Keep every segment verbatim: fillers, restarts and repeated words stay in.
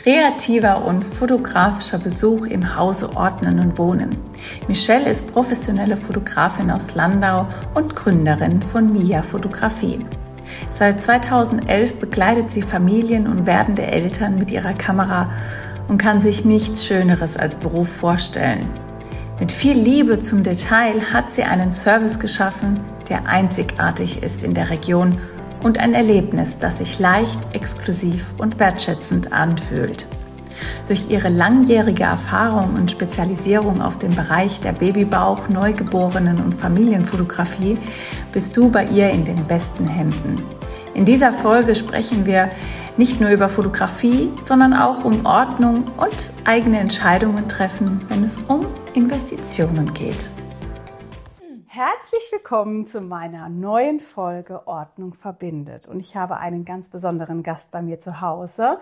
kreativer und fotografischer Besuch im Hause Ordnen und Wohnen. Michelle ist professionelle Fotografin aus Landau und Gründerin von Mia Fotografie. Seit zweitausendelf begleitet sie Familien und werdende Eltern mit ihrer Kamera und kann sich nichts Schöneres als Beruf vorstellen. Mit viel Liebe zum Detail hat sie einen Service geschaffen, der einzigartig ist in der Region und ein Erlebnis, das sich leicht, exklusiv und wertschätzend anfühlt. Durch ihre langjährige Erfahrung und Spezialisierung auf dem Bereich der Babybauch-, Neugeborenen- und Familienfotografie bist du bei ihr in den besten Händen. In dieser Folge sprechen wir nicht nur über Fotografie, sondern auch um Ordnung und eigene Entscheidungen treffen, wenn es um Investitionen geht. Herzlich willkommen zu meiner neuen Folge Ordnung verbindet. Und ich habe einen ganz besonderen Gast bei mir zu Hause,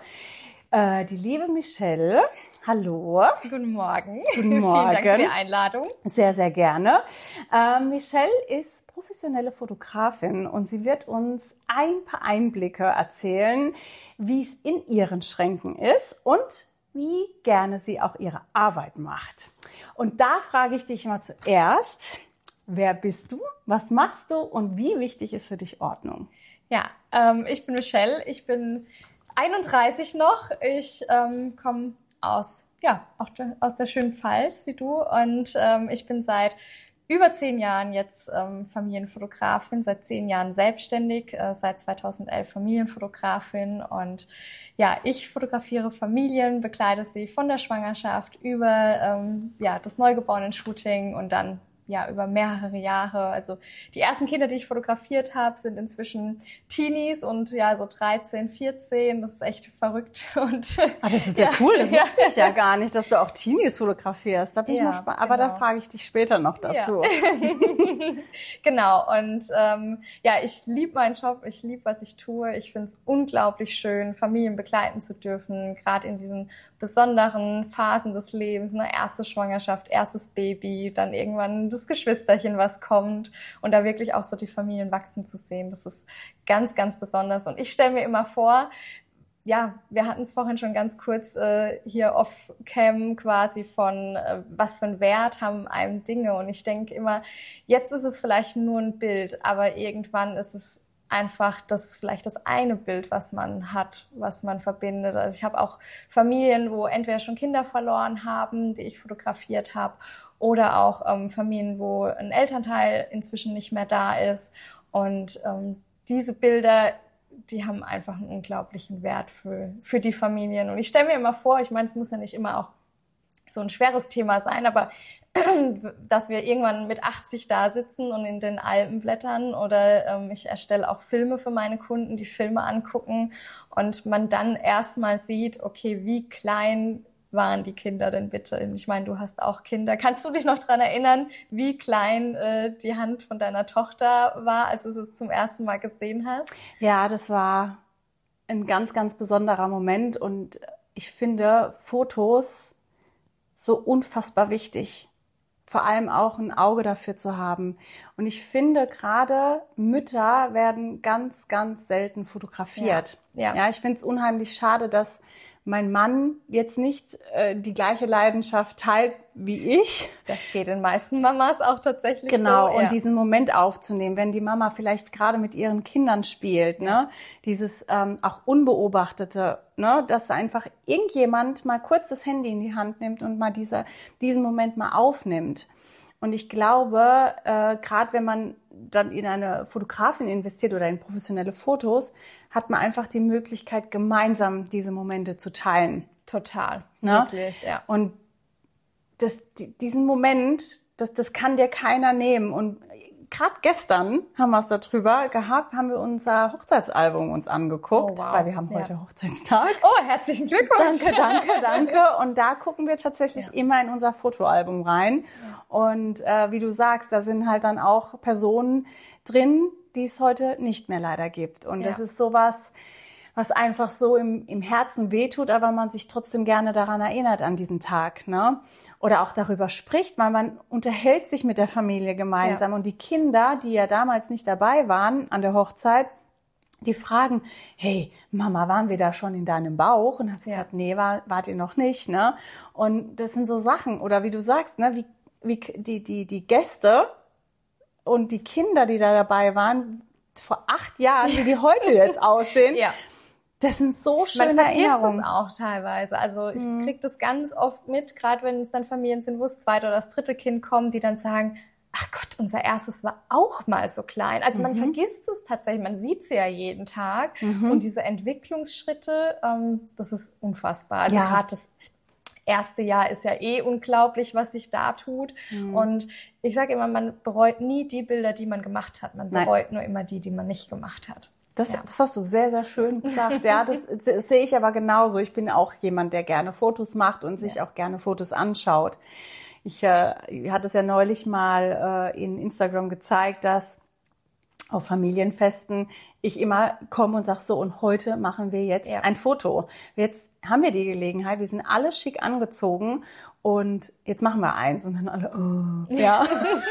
äh, die liebe Michelle. Hallo. Guten Morgen. Guten Morgen. Vielen Dank für die Einladung. Sehr, sehr gerne. Äh, Michelle ist professionelle Fotografin und sie wird uns ein paar Einblicke erzählen, wie es in ihren Schränken ist und wie gerne sie auch ihre Arbeit macht. Und da frage ich dich mal zuerst, wer bist du, was machst du und wie wichtig ist für dich Ordnung? Ja, ähm, ich bin Michelle, ich bin einunddreißig noch, ich ähm, komme aus, ja, auch de, aus der schönen Pfalz wie du und ähm, ich bin seit über zehn Jahren jetzt ähm, Familienfotografin, seit zehn Jahren selbstständig, äh, seit zweitausendelf Familienfotografin und ja, ich fotografiere Familien, begleite sie von der Schwangerschaft über ähm, ja, das Neugeborenen-Shooting und dann ja über mehrere Jahre. Also die ersten Kinder, die ich fotografiert habe, sind inzwischen Teenies und ja so dreizehn, vierzehn. Das ist echt verrückt. Und ah, das ist ja, ja cool. Das ja. wusste ich ja gar nicht, dass du auch Teenies fotografierst. Da bin ja, ich mal spannend. Aber genau. Da frage ich dich später noch dazu. Ja. Genau. Und ähm, ja, ich liebe meinen Job. Ich liebe, was ich tue. Ich finde es unglaublich schön, Familien begleiten zu dürfen, gerade in diesen besonderen Phasen des Lebens. Eine erste Schwangerschaft, erstes Baby, dann irgendwann das Geschwisterchen, was kommt und da wirklich auch so die Familien wachsen zu sehen. Das ist ganz, ganz besonders. Und ich stelle mir immer vor, ja, wir hatten es vorhin schon ganz kurz äh, hier off-cam quasi von, äh, was für einen Wert haben einem Dinge. Und ich denke immer, jetzt ist es vielleicht nur ein Bild, aber irgendwann ist es einfach das vielleicht das eine Bild, was man hat, was man verbindet. Also ich habe auch Familien, wo entweder schon Kinder verloren haben, die ich fotografiert habe, oder auch ähm, Familien, wo ein Elternteil inzwischen nicht mehr da ist. Und ähm, diese Bilder, die haben einfach einen unglaublichen Wert für, für die Familien. Und ich stelle mir immer vor, ich meine, es muss ja nicht immer auch so ein schweres Thema sein, aber dass wir irgendwann mit achtzig da sitzen und in den Alpen blättern oder ähm, ich erstelle auch Filme für meine Kunden, die Filme angucken und man dann erstmal sieht, okay, wie klein waren die Kinder denn bitte? Ich meine, du hast auch Kinder. Kannst du dich noch dran erinnern, wie klein äh, die Hand von deiner Tochter war, als du es zum ersten Mal gesehen hast? Ja, das war ein ganz, ganz besonderer Moment und ich finde Fotos so unfassbar wichtig. Vor allem auch ein Auge dafür zu haben. Und ich finde, gerade Mütter werden ganz, ganz selten fotografiert. Ja, ja. ja ich finde es unheimlich schade, dass mein Mann jetzt nicht äh, die gleiche Leidenschaft teilt wie ich. Das geht den meisten Mamas auch tatsächlich genau, so. Genau, ja. Und diesen Moment aufzunehmen, wenn die Mama vielleicht gerade mit ihren Kindern spielt, ja. ne, dieses ähm, auch Unbeobachtete, ne, dass einfach irgendjemand mal kurz das Handy in die Hand nimmt und mal diese, diesen Moment mal aufnimmt. Und ich glaube, äh, gerade wenn man dann in eine Fotografin investiert oder in professionelle Fotos, hat man einfach die Möglichkeit, gemeinsam diese Momente zu teilen. Total, ne? Wirklich, ja. Und das, diesen Moment, das, das kann dir keiner nehmen. Und gerade gestern haben wir es darüber gehabt, haben wir unser Hochzeitsalbum uns angeguckt, oh, wow. weil wir haben heute ja. Hochzeitstag. Oh, herzlichen Glückwunsch. Danke, danke, danke. Und da gucken wir tatsächlich ja. immer in unser Fotoalbum rein. Ja. Und äh, wie du sagst, da sind halt dann auch Personen drin, die es heute nicht mehr leider gibt. Und ja. das ist sowas, was einfach so im, im Herzen wehtut, aber man sich trotzdem gerne daran erinnert an diesen Tag, ne? Oder auch darüber spricht, weil man unterhält sich mit der Familie gemeinsam. Ja. Und die Kinder, die ja damals nicht dabei waren an der Hochzeit, die fragen, hey, Mama, waren wir da schon in deinem Bauch? Und habe ich Ja. gesagt, nee, war, wart ihr noch nicht, ne? Und das sind so Sachen, oder wie du sagst, ne, wie, wie die, die, die Gäste und die Kinder, die da dabei waren, vor acht Jahren, wie die heute jetzt aussehen, Ja. das sind so schöne Man vergisst Erinnerungen. es auch teilweise. Also ich Mhm. kriege das ganz oft mit, gerade wenn es dann Familien sind, wo das zweite oder das dritte Kind kommt, die dann sagen, ach Gott, unser erstes war auch mal so klein. Also man Mhm. vergisst es tatsächlich, man sieht sie ja jeden Tag. Mhm. Und diese Entwicklungsschritte, ähm, das ist unfassbar. Also Ja. gerade das erste Jahr ist ja eh unglaublich, was sich da tut. Mhm. Und ich sage immer, man bereut nie die Bilder, die man gemacht hat. Man Nein. bereut nur immer die, die man nicht gemacht hat. Das, Ja. das hast du sehr, sehr schön gesagt. Ja, das, das sehe ich aber genauso. Ich bin auch jemand, der gerne Fotos macht und sich Ja. auch gerne Fotos anschaut. Ich äh, hatte es ja neulich mal äh, in Instagram gezeigt, dass auf Familienfesten ich immer komme und sage, so, und heute machen wir jetzt Ja. ein Foto. Jetzt haben wir die Gelegenheit, wir sind alle schick angezogen und jetzt machen wir eins. Und dann alle, oh, ja.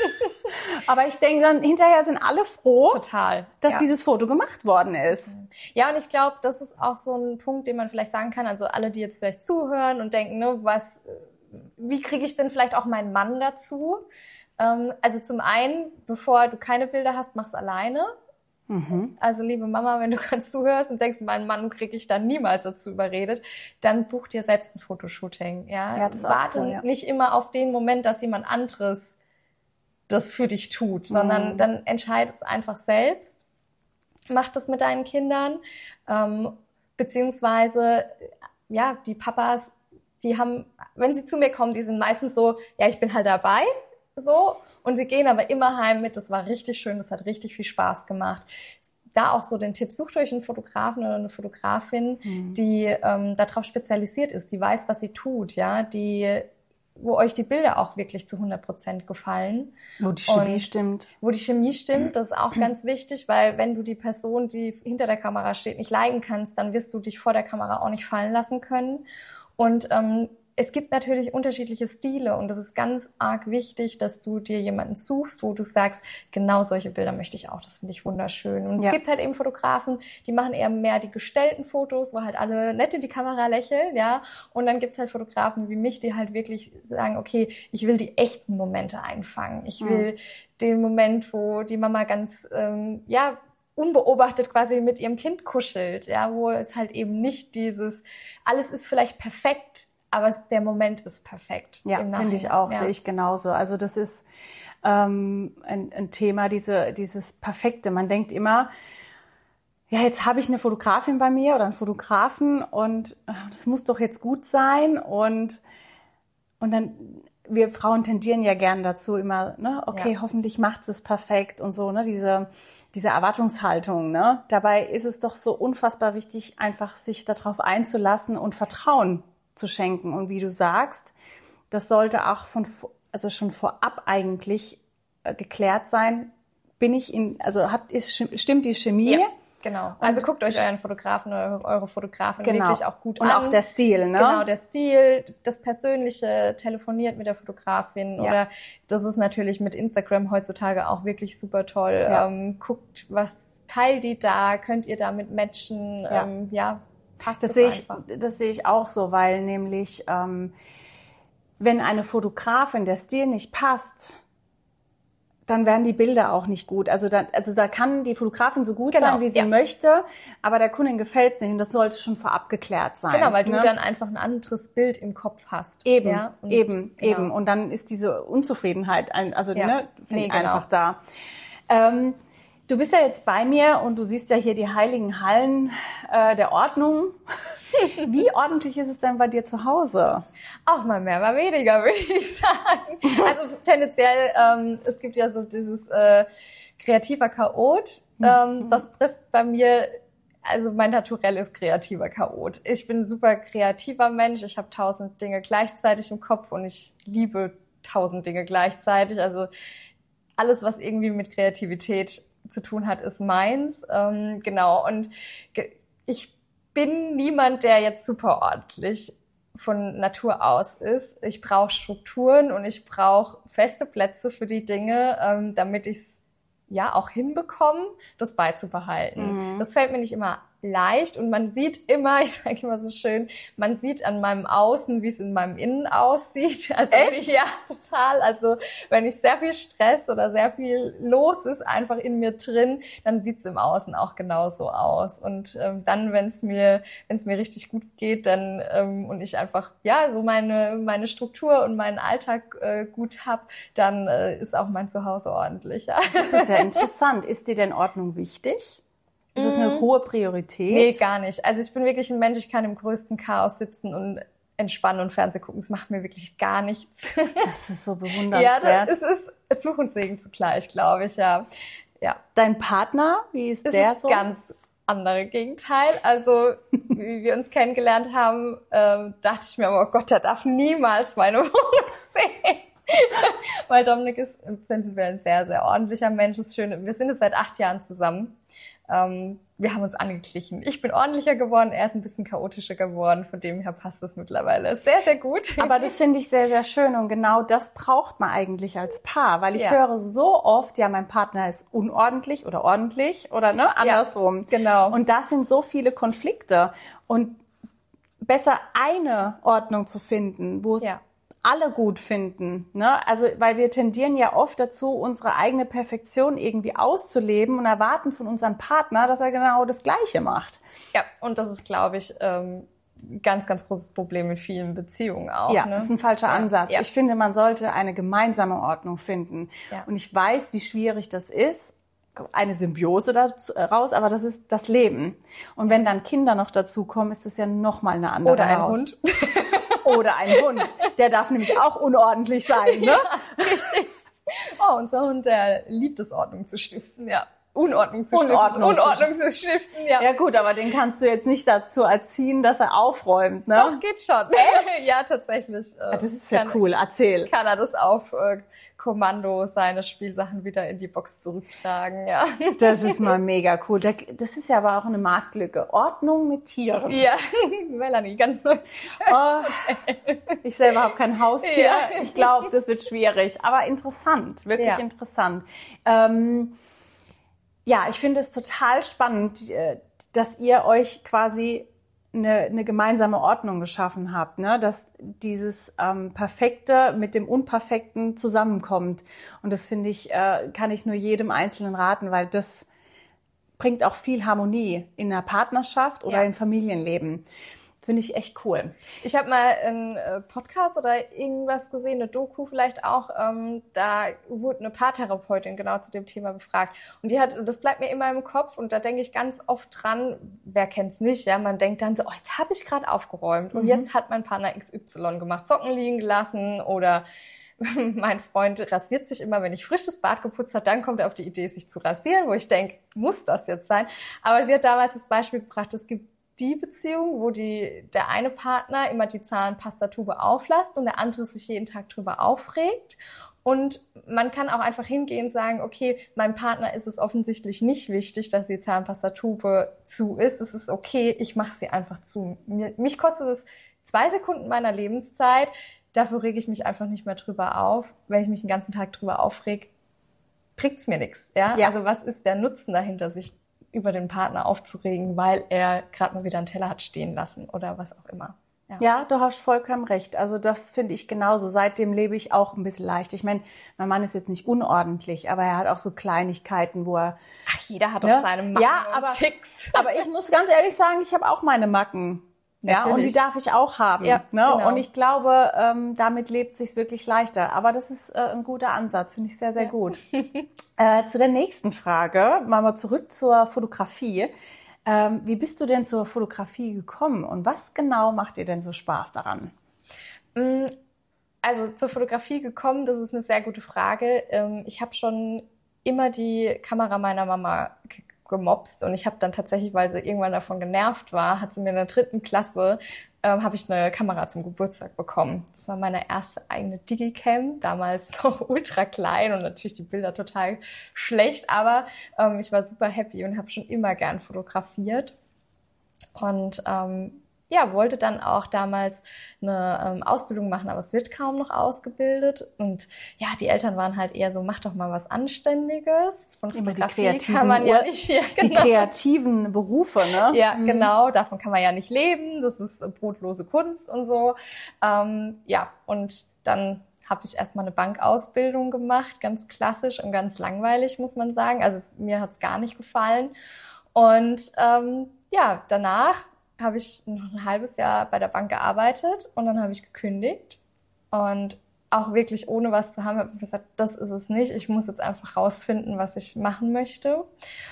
Aber ich denke dann, hinterher sind alle froh, Total. dass ja. dieses Foto gemacht worden ist. Ja, und ich glaube, das ist auch so ein Punkt, den man vielleicht sagen kann, also alle, die jetzt vielleicht zuhören und denken, ne, was, wie kriege ich denn vielleicht auch meinen Mann dazu? Ähm, also zum einen, bevor du keine Bilder hast, mach's alleine. Mhm. Also liebe Mama, wenn du gerade zuhörst und denkst, meinen Mann kriege ich dann niemals dazu überredet, dann buch dir selbst ein Fotoshooting. Ja, Ja, das ist auch Warte cool, ja. nicht immer auf den Moment, dass jemand anderes das für dich tut, sondern Mhm. dann entscheid es einfach selbst. Mach das mit deinen Kindern, ähm, beziehungsweise, ja, die Papas, die haben, wenn sie zu mir kommen, die sind meistens so, ja, ich bin halt dabei, so, und sie gehen aber immer heim mit, das war richtig schön, das hat richtig viel Spaß gemacht. Da auch so den Tipp, sucht euch einen Fotografen oder eine Fotografin, Mhm. die ähm, darauf spezialisiert ist, die weiß, was sie tut, ja, die, wo euch die Bilder auch wirklich zu hundert Prozent gefallen. Wo die Chemie Und- stimmt. Wo die Chemie stimmt, das ist auch ganz wichtig, weil wenn du die Person, die hinter der Kamera steht, nicht leiden kannst, dann wirst du dich vor der Kamera auch nicht fallen lassen können. Und ähm, es gibt natürlich unterschiedliche Stile und das ist ganz arg wichtig, dass du dir jemanden suchst, wo du sagst, genau solche Bilder möchte ich auch, das finde ich wunderschön. Und Ja. es gibt halt eben Fotografen, die machen eher mehr die gestellten Fotos, wo halt alle nett in die Kamera lächeln, ja. Und dann gibt's halt Fotografen wie mich, die halt wirklich sagen, okay, ich will die echten Momente einfangen. Ich will den Moment, wo die Mama ganz, ähm, ja, unbeobachtet quasi mit ihrem Kind kuschelt, ja, wo es halt eben nicht dieses, alles ist vielleicht perfekt, aber es, der Moment ist perfekt. Ja, im finde ich Nachhinein. auch, Ja. sehe ich genauso. Also das ist ähm, ein, ein Thema, diese, dieses Perfekte. Man denkt immer, ja, jetzt habe ich eine Fotografin bei mir oder einen Fotografen und äh, das muss doch jetzt gut sein. Und, und dann, wir Frauen tendieren ja gern dazu immer, ne, okay, Ja. hoffentlich macht es perfekt und so, ne, diese, diese Erwartungshaltung, ne. Dabei ist es doch so unfassbar wichtig, einfach sich darauf einzulassen und Vertrauen zu schenken. Und wie du sagst, das sollte auch von, also schon vorab eigentlich äh, geklärt sein. Bin ich in, also hat, ist, stimmt die Chemie? Ja, genau. Also guckt euch euren Fotografen oder eure Fotografin Genau. wirklich auch gut Und an. auch der Stil, ne? Genau, der Stil, das Persönliche, telefoniert mit der Fotografin Ja. oder das ist natürlich mit Instagram heutzutage auch wirklich super toll. Ja. Ähm, guckt, was teilt die da, könnt ihr damit matchen, Ja. ähm, ja, passt Das das sehe ich, einfach. das sehe ich auch so, weil nämlich, ähm, wenn eine Fotografin der Stil nicht passt, dann werden die Bilder auch nicht gut. Also da, also da kann die Fotografin so gut Genau, sein, wie sie ja. möchte, aber der Kundin gefällt es nicht und das sollte schon vorab geklärt sein. Genau, weil du ne? dann einfach ein anderes Bild im Kopf hast. Eben, ja? Und eben, genau. eben. Und dann ist diese Unzufriedenheit, ein, also Ja. ne, finde Nee, ich genau. einfach da. Ähm, du bist ja jetzt bei mir und du siehst ja hier die heiligen Hallen äh, der Ordnung. Wie ordentlich ist es denn bei dir zu Hause? Auch mal mehr, mal weniger, würde ich sagen. Also tendenziell, ähm, es gibt ja so dieses äh, kreativer Chaot. Ähm, das trifft bei mir, also mein Naturell ist kreativer Chaot. Ich bin ein super kreativer Mensch. Ich habe tausend Dinge gleichzeitig im Kopf und ich liebe tausend Dinge gleichzeitig. Also alles, was irgendwie mit Kreativität zu tun hat, ist meins. Ähm, genau. Und ge- ich bin niemand, der jetzt super ordentlich von Natur aus ist. Ich brauche Strukturen und ich brauche feste Plätze für die Dinge, ähm, damit ich es ja auch hinbekommen, das beizubehalten. Mhm. Das fällt mir nicht immer leicht und man sieht immer, ich sage immer so schön, man sieht an meinem Außen, wie es in meinem Innen aussieht. Also wenn ich, ja, total. Also wenn ich sehr viel Stress oder sehr viel los ist einfach in mir drin, dann sieht es im Außen auch genauso aus. Und ähm, dann, wenn es mir, wenn es mir richtig gut geht, dann ähm, und ich einfach ja so meine meine Struktur und meinen Alltag äh, gut hab, dann äh, ist auch mein Zuhause ordentlich. Ja. Das ist ja interessant. Ist dir denn Ordnung wichtig? Ist es eine hohe Priorität? Nee, gar nicht. Also ich bin wirklich ein Mensch, ich kann im größten Chaos sitzen und entspannen und Fernsehen gucken. Es macht mir wirklich gar nichts. Das ist so bewundernswert. Ja, das, es ist Fluch und Segen zugleich, glaube ich, ja. ja. Dein Partner, wie ist es der ist so? Ganz andere Gegenteil. Also wie wir uns kennengelernt haben, ähm, dachte ich mir, oh Gott, der darf niemals meine Wohnung sehen. Weil Dominik ist im Prinzip ein sehr, sehr ordentlicher Mensch. Ist schön. Wir sind jetzt seit acht Jahren zusammen. Ähm, wir haben uns angeglichen. Ich bin ordentlicher geworden, er ist ein bisschen chaotischer geworden. Von dem her passt das mittlerweile sehr, sehr gut. Aber das finde ich sehr, sehr schön. Und genau das braucht man eigentlich als Paar. Weil ich ja. höre so oft, ja, mein Partner ist unordentlich oder ordentlich oder ne, andersrum. Ja, genau. Und das sind so viele Konflikte. Und besser eine Ordnung zu finden, wo es ja. alle gut finden, ne? Also, weil wir tendieren ja oft dazu, unsere eigene Perfektion irgendwie auszuleben und erwarten von unserem Partner, dass er genau das Gleiche macht. Ja, und das ist, glaube ich, ähm, ganz, ganz großes Problem in vielen Beziehungen auch. Ja, ne? das ist ein falscher ja. Ansatz. Ja. Ich finde, man sollte eine gemeinsame Ordnung finden. Ja. Und ich weiß, wie schwierig das ist, eine Symbiose daraus, aber das ist das Leben. Und wenn dann Kinder noch dazukommen, ist das ja nochmal eine andere Oder ein Heraus- Hund. Oder ein Hund. Der darf nämlich auch unordentlich sein, ne? Ja, richtig. Oh, unser Hund, der liebt es, Ordnung zu stiften, ja. Unordnung zu Unordnung stiften. Unordnung zu stiften, ja. Ja gut, aber den kannst du jetzt nicht dazu erziehen, dass er aufräumt, ne? Doch, geht schon. Echt? Ja, tatsächlich. Ja, das ist ja cool, erzähl. Kann er das auf äh, Kommando seine Spielsachen wieder in die Box zurücktragen, ja. Das ist mal mega cool. Das ist ja aber auch eine Marktlücke. Ordnung mit Tieren. Ja, Melanie, ganz neu. Oh, ich selber habe kein Haustier. Ja. Ich glaube, das wird schwierig. Aber interessant, wirklich Ja. interessant. Ähm, ja, ich finde es total spannend, dass ihr euch quasi eine, eine gemeinsame Ordnung geschaffen habt, ne? Dass dieses ähm, Perfekte mit dem Unperfekten zusammenkommt. Und das finde ich, äh, kann ich nur jedem Einzelnen raten, weil das bringt auch viel Harmonie in der Partnerschaft oder Ja. im Familienleben. Finde ich echt cool. Ich habe mal einen äh, Podcast oder irgendwas gesehen, eine Doku vielleicht auch, ähm, da wurde eine Paartherapeutin genau zu dem Thema befragt. Und die hat, und das bleibt mir immer im Kopf und da denke ich ganz oft dran, wer kennt's nicht, ja, man denkt dann so, oh, jetzt habe ich gerade aufgeräumt und Mhm. jetzt hat mein Partner X Y gemacht, Socken liegen gelassen oder mein Freund rasiert sich immer, wenn ich frisches Bad geputzt habe, dann kommt er auf die Idee, sich zu rasieren, wo ich denke, muss das jetzt sein? Aber sie hat damals das Beispiel gebracht, es gibt die Beziehung, wo die, der eine Partner immer die Zahnpastatube auflässt und der andere sich jeden Tag drüber aufregt. Und man kann auch einfach hingehen und sagen, okay, meinem Partner ist es offensichtlich nicht wichtig, dass die Zahnpastatube zu ist. Es ist okay, ich mache sie einfach zu. Mir, mich kostet es zwei Sekunden meiner Lebenszeit. Dafür rege ich mich einfach nicht mehr drüber auf. Wenn ich mich den ganzen Tag drüber aufreg, bringt's mir nichts. Ja? Ja. Also was ist der Nutzen dahinter, sich über den Partner aufzuregen, weil er gerade mal wieder einen Teller hat stehen lassen oder was auch immer. Ja, Ja, du hast vollkommen recht. Also das finde ich genauso. Seitdem lebe ich auch ein bisschen leicht. Ich meine, mein Mann ist jetzt nicht unordentlich, aber er hat auch so Kleinigkeiten, wo er... Ach, jeder hat Ne? auch seine Macken Ja, und aber- Ticks. Aber ich muss ganz ehrlich sagen, ich habe auch meine Macken. Ja, Natürlich. und die darf ich auch haben. Ja, ne? genau. Und ich glaube, ähm, damit lebt sich's wirklich leichter. Aber das ist äh, ein guter Ansatz, finde ich sehr, sehr Ja. gut. äh, zu der nächsten Frage, mal mal zurück zur Fotografie. Ähm, wie bist du denn zur Fotografie gekommen und was genau macht dir denn so Spaß daran? Mm, Also zur Fotografie gekommen, das ist eine sehr gute Frage. Ähm, Ich habe schon immer die Kamera meiner Mama g- gemopst und ich habe dann tatsächlich, weil sie irgendwann davon genervt war, hat sie mir in der dritten Klasse, ähm, habe ich eine Kamera zum Geburtstag bekommen. Das war meine erste eigene Digicam, damals noch ultra klein und natürlich die Bilder total schlecht, aber ähm, ich war super happy und habe schon immer gern fotografiert. Und ähm, ja, wollte dann auch damals eine ähm, Ausbildung machen, aber es wird kaum noch ausgebildet. Und ja, die Eltern waren halt eher so, mach doch mal was Anständiges. Von Fotografie kann man ja nicht. Ja, genau. Die kreativen Berufe, ne? Ja, mhm. genau. Davon kann man ja nicht leben. Das ist brotlose Kunst und so. Ähm, ja, und dann habe ich erstmal eine Bankausbildung gemacht, ganz klassisch und ganz langweilig, muss man sagen. Also mir hat's gar nicht gefallen. Und ähm, ja, danach habe ich noch ein halbes Jahr bei der Bank gearbeitet und dann habe ich gekündigt und auch wirklich ohne was zu haben, habe ich gesagt, das ist es nicht. Ich muss jetzt einfach rausfinden, was ich machen möchte.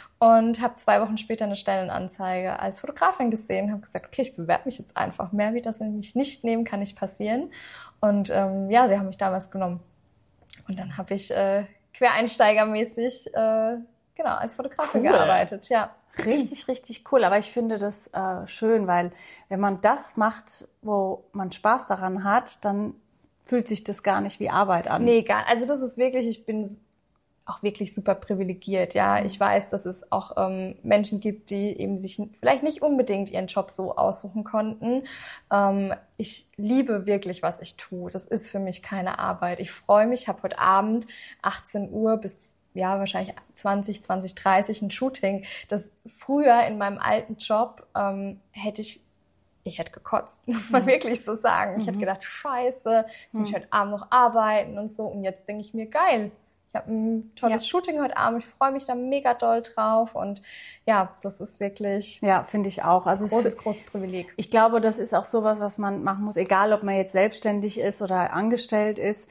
Und habe zwei Wochen später eine Stellenanzeige als Fotografin gesehen, habe gesagt, okay, ich bewerbe mich jetzt einfach. Mehr wie das sie mich nicht nehmen, kann nicht passieren. Und ähm, ja, sie haben mich damals genommen. Und dann habe ich äh, quereinsteigermäßig äh, genau als Fotografin cool. gearbeitet. Ja. Richtig, richtig cool. Aber ich finde das äh, schön, weil wenn man das macht, wo man Spaß daran hat, dann fühlt sich das gar nicht wie Arbeit an. Nee, gar. Also das ist wirklich, ich bin auch wirklich super privilegiert. Ja, ich weiß, dass es auch ähm, Menschen gibt, die eben sich vielleicht nicht unbedingt ihren Job so aussuchen konnten. Ähm, ich liebe wirklich, was ich tue. Das ist für mich keine Arbeit. Ich freue mich, habe heute Abend achtzehn Uhr bis ja, wahrscheinlich zwanzig, zwanzig, dreißig ein Shooting. Das früher in meinem alten Job ähm, hätte ich, ich hätte gekotzt, muss man mhm. wirklich so sagen. Ich mhm. hätte gedacht, scheiße, jetzt muss ich heute Abend noch arbeiten und so. Und jetzt denke ich mir, geil, ich habe ein tolles ja. Shooting heute Abend, ich freue mich da mega doll drauf. Und ja, das ist wirklich ja, finde ich auch. Also großes, großes Privileg. Ich glaube, das ist auch sowas, was man machen muss, egal ob man jetzt selbstständig ist oder angestellt ist.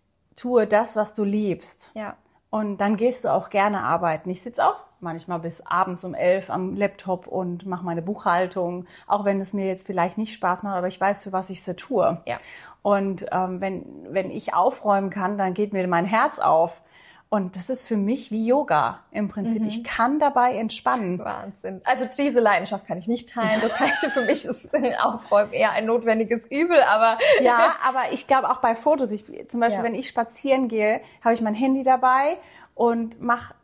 Tue das, was du liebst. Ja. Und dann gehst du auch gerne arbeiten. Ich sitze auch manchmal bis abends um elf am Laptop und mache meine Buchhaltung, auch wenn es mir jetzt vielleicht nicht Spaß macht, aber ich weiß, für was ich sie tue. Ja. Und ähm, wenn, wenn ich aufräumen kann, dann geht mir mein Herz auf. Und das ist für mich wie Yoga im Prinzip. Mhm. Ich kann dabei entspannen. Wahnsinn. Also diese Leidenschaft kann ich nicht teilen. Das heißt, für mich ist Aufräumen eher ein notwendiges Übel, aber... Ja, aber ich glaube auch bei Fotos. Ich, zum Beispiel, ja. wenn ich spazieren gehe, habe ich mein Handy dabei und mache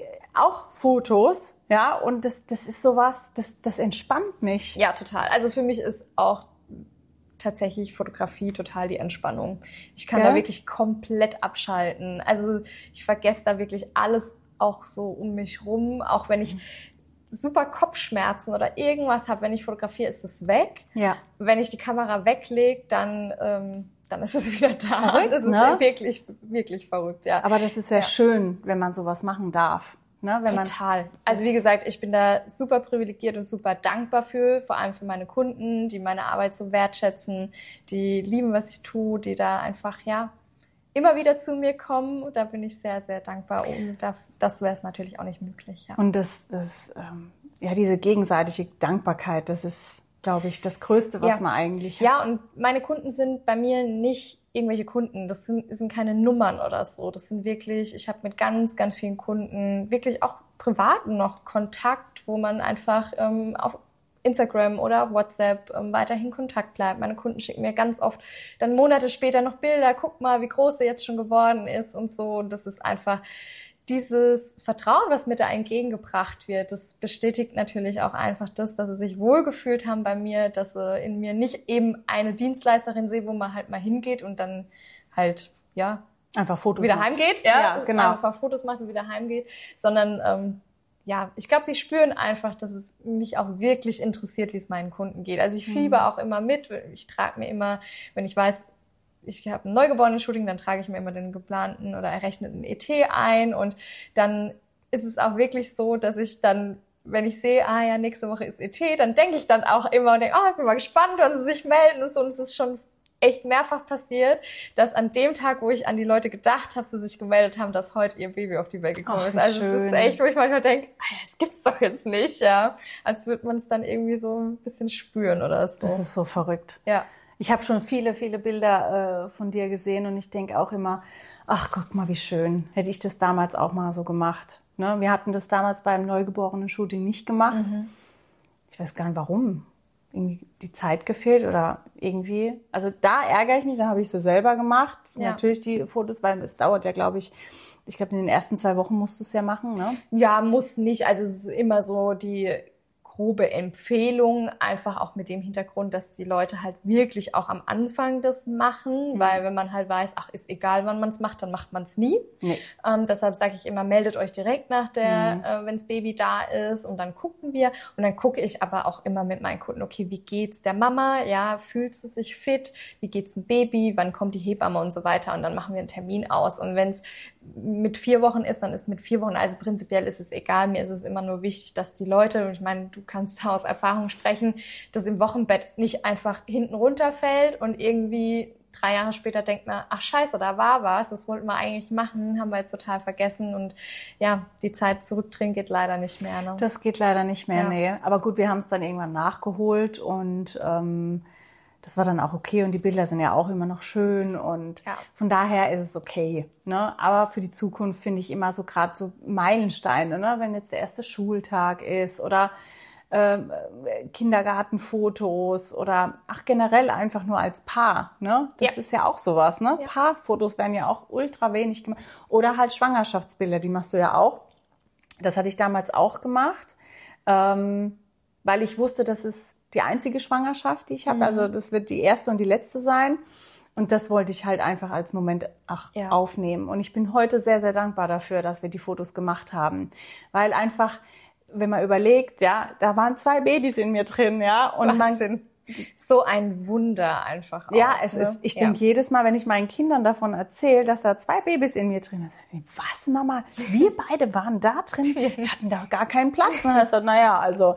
auch Fotos. Ja, und das, das ist sowas, das, das entspannt mich. Ja, total. Also für mich ist auch tatsächlich Fotografie total die Entspannung. Ich kann ja. da wirklich komplett abschalten. Also ich vergesse da wirklich alles auch so um mich rum. Auch wenn ich super Kopfschmerzen oder irgendwas habe, wenn ich fotografiere, ist es weg. Ja. Wenn ich die Kamera weglege, dann, ähm, dann ist es wieder da. Verrückt, das ist ne? wirklich, wirklich verrückt, ja. Aber das ist sehr ja. schön, wenn man sowas machen darf. Ne, wenn Total. Man also wie gesagt, ich bin da super privilegiert und super dankbar für, vor allem für meine Kunden, die meine Arbeit so wertschätzen, die lieben, was ich tue, die da einfach ja immer wieder zu mir kommen. Und da bin ich sehr, sehr dankbar. Und das wäre es natürlich auch nicht möglich. Ja. Und das, das ähm, ja, diese gegenseitige Dankbarkeit, das ist, glaube ich, das Größte, was ja. man eigentlich hat. Ja, und meine Kunden sind bei mir nicht irgendwelche Kunden, das sind, sind keine Nummern oder so, das sind wirklich, ich habe mit ganz, ganz vielen Kunden wirklich auch privat noch Kontakt, wo man einfach ähm, auf Instagram oder WhatsApp ähm, weiterhin Kontakt bleibt. Meine Kunden schicken mir ganz oft dann Monate später noch Bilder, guck mal, wie groß er jetzt schon geworden ist und so. Und das ist einfach dieses Vertrauen, was mir da entgegengebracht wird, das bestätigt natürlich auch einfach das, dass sie sich wohlgefühlt haben bei mir, dass sie in mir nicht eben eine Dienstleisterin sehen, wo man halt mal hingeht und dann halt, ja, einfach Fotos wieder macht. heimgeht, ja, ja genau. einfach Fotos macht und wieder heimgeht, sondern, ähm, ja, ich glaube, sie spüren einfach, dass es mich auch wirklich interessiert, wie es meinen Kunden geht. Also ich fieber mhm. auch immer mit, ich trage mir immer, wenn ich weiß, ich habe ein Neugeborenen-Shooting, dann trage ich mir immer den geplanten oder errechneten E T ein und dann ist es auch wirklich so, dass ich dann, wenn ich sehe, ah ja, nächste Woche ist E T, dann denke ich dann auch immer und denke, oh, ich bin mal gespannt, wann sie sich melden und so. Und es ist schon echt mehrfach passiert, dass an dem Tag, wo ich an die Leute gedacht habe, sie sich gemeldet haben, dass heute ihr Baby auf die Welt gekommen Ach, ist. Also schön. es ist echt, wo ich manchmal denke, ah, das gibt's doch jetzt nicht, ja. Als würde man es dann irgendwie so ein bisschen spüren oder so. Das ist so verrückt. Ja. Ich habe schon viele, viele Bilder äh, von dir gesehen und ich denke auch immer, ach, guck mal, wie schön. Hätte ich das damals auch mal so gemacht. Ne? Wir hatten das damals beim Neugeborenen-Shooting nicht gemacht. Mhm. Ich weiß gar nicht, warum. Irgendwie die Zeit gefehlt oder irgendwie. Also da ärgere ich mich, da habe ich sie selber gemacht. Ja. Natürlich die Fotos, weil es dauert ja, glaube ich, ich glaube, in den ersten zwei Wochen musst du es ja machen, ne? Ja, muss nicht. Also es ist immer so die grobe Empfehlung, einfach auch mit dem Hintergrund, dass die Leute halt wirklich auch am Anfang das machen, mhm. weil wenn man halt weiß, ach, ist egal, wann man es macht, dann macht man es nie. Nee. Ähm, deshalb sage ich immer, meldet euch direkt nach der, mhm. äh, wenn das Baby da ist und dann gucken wir. Und dann gucke ich aber auch immer mit meinen Kunden, okay, wie geht's der Mama? Ja, fühlt sie sich fit? Wie geht's dem Baby? Wann kommt die Hebamme und so weiter? Und dann machen wir einen Termin aus. Und wenn es mit vier Wochen ist, dann ist mit vier Wochen, also prinzipiell ist es egal. Mir ist es immer nur wichtig, dass die Leute, und ich meine, du kannst da aus Erfahrung sprechen, dass im Wochenbett nicht einfach hinten runterfällt und irgendwie drei Jahre später denkt man, ach scheiße, da war was, das wollten wir eigentlich machen, haben wir jetzt total vergessen und ja, die Zeit zurückdrehen geht leider nicht mehr. Ne? Das geht leider nicht mehr, ja. nee. Aber gut, wir haben es dann irgendwann nachgeholt und ähm, das war dann auch okay und die Bilder sind ja auch immer noch schön und ja. von daher ist es okay. Ne? Aber für die Zukunft finde ich immer so gerade so Meilensteine, ne? Wenn jetzt der erste Schultag ist oder äh, Kindergartenfotos oder ach generell einfach nur als Paar. Ne? Das ja. ist ja auch sowas. Ne? Ja. Paarfotos werden ja auch ultra wenig gemacht. Oder halt Schwangerschaftsbilder, die machst du ja auch. Das hatte ich damals auch gemacht, ähm, weil ich wusste, das ist die einzige Schwangerschaft, die ich habe. Mhm. Also das wird die erste und die letzte sein. Und das wollte ich halt einfach als Moment ach, ja. aufnehmen. Und ich bin heute sehr, sehr dankbar dafür, dass wir die Fotos gemacht haben. Weil einfach, wenn man überlegt, ja, da waren zwei Babys in mir drin, ja. Und Wahnsinn. Man, so ein Wunder einfach auch. Ja, es ne? ist, ich ja. denke jedes Mal, wenn ich meinen Kindern davon erzähle, dass da zwei Babys in mir drin sind, was, Mama? Wir beide waren da drin? Wir hatten da gar keinen Platz. Und dann sagt, naja, also,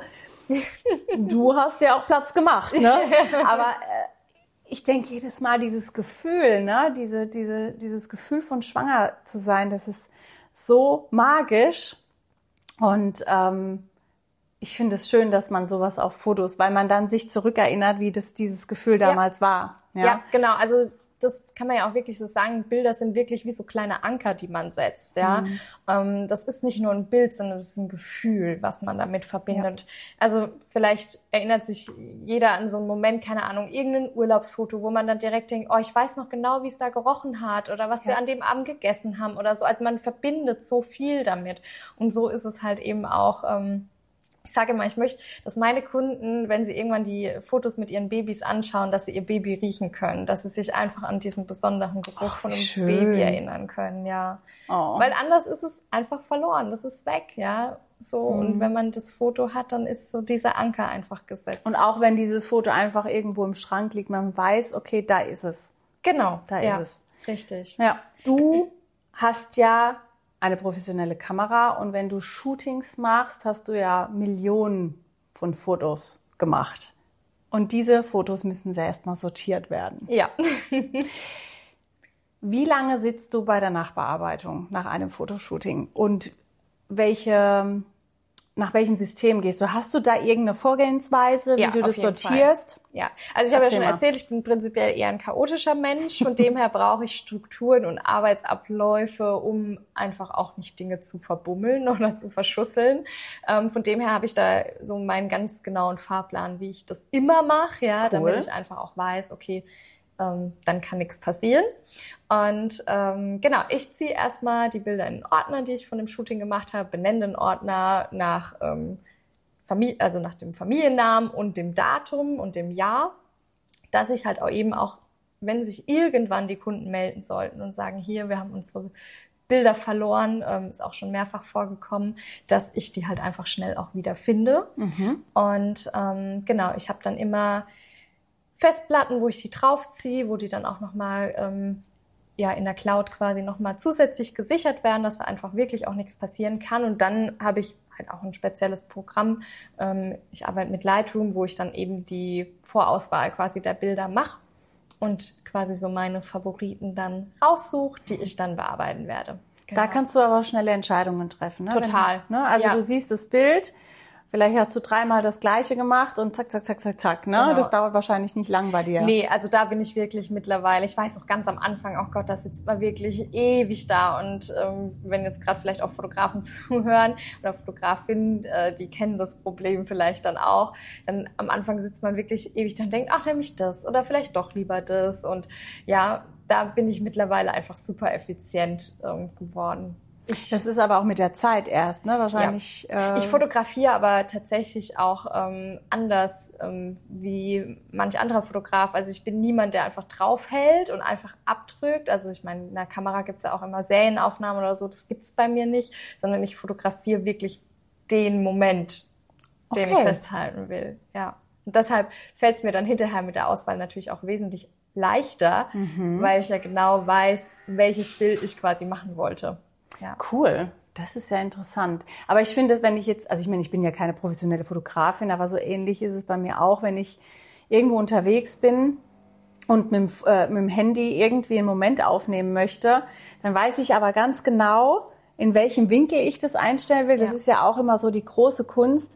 du hast ja auch Platz gemacht, ne? Aber äh, ich denke jedes Mal dieses Gefühl, ne, diese, diese, dieses Gefühl von schwanger zu sein, das ist so magisch. Und ähm, ich finde es schön, dass man sowas auf Fotos, weil man dann sich zurückerinnert, wie das dieses Gefühl damals ja. war. Ja? ja, genau. Also das kann man ja auch wirklich so sagen, Bilder sind wirklich wie so kleine Anker, die man setzt. Ja, mhm. ähm, das ist nicht nur ein Bild, sondern das ist ein Gefühl, was man damit verbindet. Ja. Also vielleicht erinnert sich jeder an so einen Moment, keine Ahnung, irgendein Urlaubsfoto, wo man dann direkt denkt, oh, ich weiß noch genau, wie es da gerochen hat oder was ja. wir an dem Abend gegessen haben oder so. Also man verbindet so viel damit. Und so ist es halt eben auch. Ähm, Ich sage immer, ich möchte, dass meine Kunden, wenn sie irgendwann die Fotos mit ihren Babys anschauen, dass sie ihr Baby riechen können, dass sie sich einfach an diesen besonderen Geruch oh, von einem schön. Baby erinnern können, ja. Oh. Weil anders ist es einfach verloren, das ist weg, ja. So, mhm. und wenn man das Foto hat, dann ist so dieser Anker einfach gesetzt. Und auch wenn dieses Foto einfach irgendwo im Schrank liegt, man weiß, okay, da ist es. Genau, da ja, ist es. Richtig. Ja, du hast ja eine professionelle Kamera und wenn du Shootings machst, hast du ja Millionen von Fotos gemacht. Und diese Fotos müssen sehr erstmal sortiert werden. Ja. Wie lange sitzt du bei der Nachbearbeitung nach einem Fotoshooting und welche, nach welchem System gehst du? Hast du da irgendeine Vorgehensweise, wie ja, du das sortierst? Fall. Ja, also ich habe ja schon mal. erzählt, ich bin prinzipiell eher ein chaotischer Mensch. Von dem her brauche ich Strukturen und Arbeitsabläufe, um einfach auch nicht Dinge zu verbummeln oder zu verschusseln. Ähm, von dem her habe ich da so meinen ganz genauen Fahrplan, wie ich das immer mache, ja, cool. damit ich einfach auch weiß, okay, ähm, dann kann nichts passieren. Und ähm, genau, ich ziehe erstmal die Bilder in den Ordner, die ich von dem Shooting gemacht habe, benenne den Ordner nach ähm, Familie, also nach dem Familiennamen und dem Datum und dem Jahr, dass ich halt auch eben auch, wenn sich irgendwann die Kunden melden sollten und sagen, hier, wir haben unsere Bilder verloren, ähm, ist auch schon mehrfach vorgekommen, dass ich die halt einfach schnell auch wieder finde. Mhm. Und ähm, genau, ich habe dann immer Festplatten, wo ich die draufziehe, wo die dann auch nochmal ähm, ja, in der Cloud quasi nochmal zusätzlich gesichert werden, dass da einfach wirklich auch nichts passieren kann. Und dann habe ich halt auch ein spezielles Programm. Ähm, ich arbeite mit Lightroom, wo ich dann eben die Vorauswahl quasi der Bilder mache und quasi so meine Favoriten dann raussuche, die ich dann bearbeiten werde. Genau. Da kannst du aber schnelle Entscheidungen treffen. Ne? Total. Du, ne? Also ja. du siehst das Bild, vielleicht hast du dreimal das Gleiche gemacht und zack, zack, zack, zack, zack. Ne? Genau. Das dauert wahrscheinlich nicht lang bei dir. Nee, also da bin ich wirklich mittlerweile, ich weiß noch ganz am Anfang, oh Gott, da sitzt man wirklich ewig da. Und ähm, wenn jetzt gerade vielleicht auch Fotografen zuhören oder Fotografinnen, äh, die kennen das Problem vielleicht dann auch, dann am Anfang sitzt man wirklich ewig da und denkt, ach, nämlich das oder vielleicht doch lieber das. Und ja, da bin ich mittlerweile einfach super effizient ähm, geworden. Ich, das ist aber auch mit der Zeit erst, ne? Wahrscheinlich. Ja. Äh ich fotografiere aber tatsächlich auch ähm, anders ähm, wie manch anderer Fotograf. Also ich bin niemand, der einfach draufhält und einfach abdrückt. Also ich meine, in der Kamera gibt's ja auch immer Serienaufnahmen oder so. Das gibt's bei mir nicht, sondern ich fotografiere wirklich den Moment, den okay. ich festhalten will. Ja. Und deshalb fällt es mir dann hinterher mit der Auswahl natürlich auch wesentlich leichter, mhm. weil ich ja genau weiß, welches Bild ich quasi machen wollte. Ja. Cool, das ist ja interessant. Aber ich finde, wenn ich jetzt, also ich meine, ich bin ja keine professionelle Fotografin, aber so ähnlich ist es bei mir auch, wenn ich irgendwo unterwegs bin und mit dem, äh, mit dem Handy irgendwie einen Moment aufnehmen möchte, dann weiß ich aber ganz genau, in welchem Winkel ich das einstellen will. Das ja. ist ja auch immer so die große Kunst,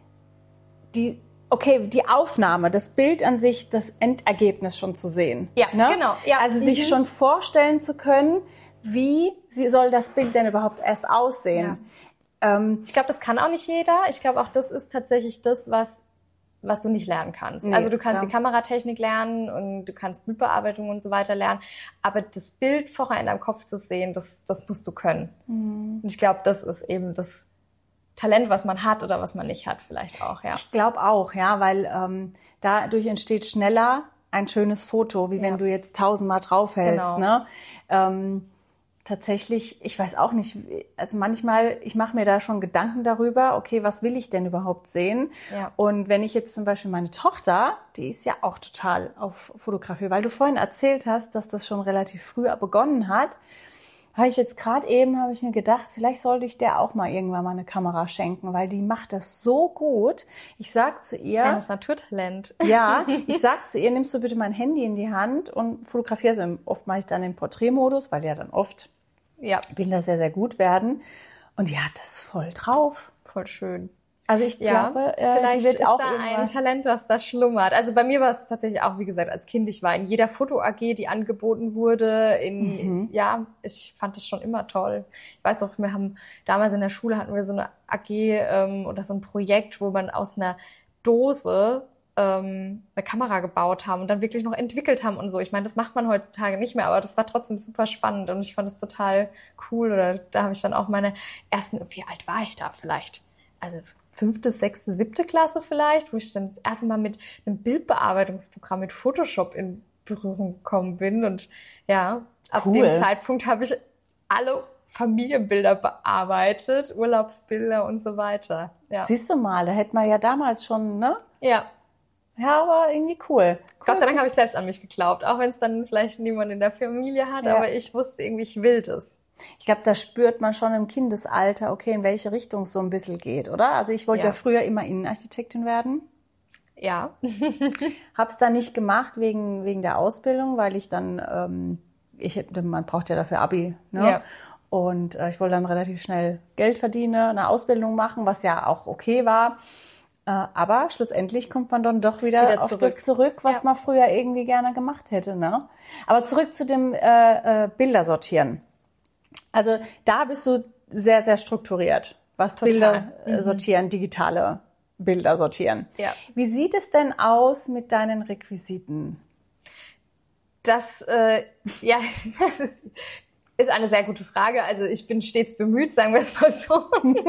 die Okay, die Aufnahme, das Bild an sich, das Endergebnis schon zu sehen. Ja, ne? genau. Ja. Also sich mhm. schon vorstellen zu können, wie soll das Bild denn überhaupt erst aussehen? Ja. Ähm, ich glaube, das kann auch nicht jeder. Ich glaube, auch das ist tatsächlich das, was was du nicht lernen kannst. Nee, also du kannst ja. die Kameratechnik lernen und du kannst Bildbearbeitung und so weiter lernen, aber das Bild vorher in deinem Kopf zu sehen, das, das musst du können. Mhm. Und ich glaube, das ist eben das Talent, was man hat oder was man nicht hat, vielleicht auch, ja. Ich glaube auch, ja, weil ähm, dadurch entsteht schneller ein schönes Foto, wie ja. wenn du jetzt tausendmal draufhältst, genau. ne? Ähm, tatsächlich, ich weiß auch nicht, also manchmal, ich mache mir da schon Gedanken darüber, okay, was will ich denn überhaupt sehen? Ja. Und wenn ich jetzt zum Beispiel meine Tochter, die ist ja auch total auf Fotografie, weil du vorhin erzählt hast, dass das schon relativ früh begonnen hat, habe ich jetzt gerade eben, habe ich mir gedacht, vielleicht sollte ich der auch mal irgendwann mal eine Kamera schenken, weil die macht das so gut. Ich sag zu ihr... Kleines Naturtalent. Ja, ich sag zu ihr, nimmst du bitte mein Handy in die Hand und fotografierst. Also oft mache ich dann den Porträtmodus, weil ja dann oft ja. Bilder sehr, sehr gut werden. Und die hat das voll drauf. Voll schön. Also ich ja, glaube, äh, vielleicht die wird ist auch da irgendwann... ein Talent, was da schlummert. Also bei mir war es tatsächlich auch, wie gesagt, als Kind, ich war in jeder Foto-A G, die angeboten wurde. In, mhm. Ja, ich fand das schon immer toll. Ich weiß auch, wir haben damals in der Schule hatten wir so eine A G ähm, oder so ein Projekt, wo man aus einer Dose ähm, eine Kamera gebaut haben und dann wirklich noch entwickelt haben und so. Ich meine, das macht man heutzutage nicht mehr, aber das war trotzdem super spannend und ich fand das total cool. Oder da habe ich dann auch meine ersten, wie alt war ich da vielleicht? Also fünfte, sechste, siebte Klasse vielleicht, wo ich dann das erste Mal mit einem Bildbearbeitungsprogramm mit Photoshop in Berührung gekommen bin. Und ja, ab cool. dem Zeitpunkt habe ich alle Familienbilder bearbeitet, Urlaubsbilder und so weiter. Ja. Siehst du mal, da hätte man ja damals schon, ne? Ja. Ja, aber irgendwie cool. cool Gott sei Dank habe ich selbst an mich geglaubt, auch wenn es dann vielleicht niemand in der Familie hat, ja. aber ich wusste irgendwie, ich will das. Ich glaube, da spürt man schon im Kindesalter, okay, in welche Richtung es so ein bisschen geht, oder? Also ich wollte ja, ja früher immer Innenarchitektin werden. Ja. Hab's dann nicht gemacht wegen wegen der Ausbildung, weil ich dann, ähm, ich man braucht ja dafür Abi, ne? Ja. Und äh, ich wollte dann relativ schnell Geld verdienen, eine Ausbildung machen, was ja auch okay war. Äh, aber schlussendlich kommt man dann doch wieder, wieder auf zurück. das zurück, was ja. man früher irgendwie gerne gemacht hätte, ne? Aber zurück zu dem äh, äh, Bilder sortieren. Also da bist du sehr, sehr strukturiert, was Total. Bilder mhm. sortieren, digitale Bilder sortieren. Ja. Wie sieht es denn aus mit deinen Requisiten? Das, äh, ja, das ist, ist eine sehr gute Frage. Also ich bin stets bemüht, sagen wir es mal so.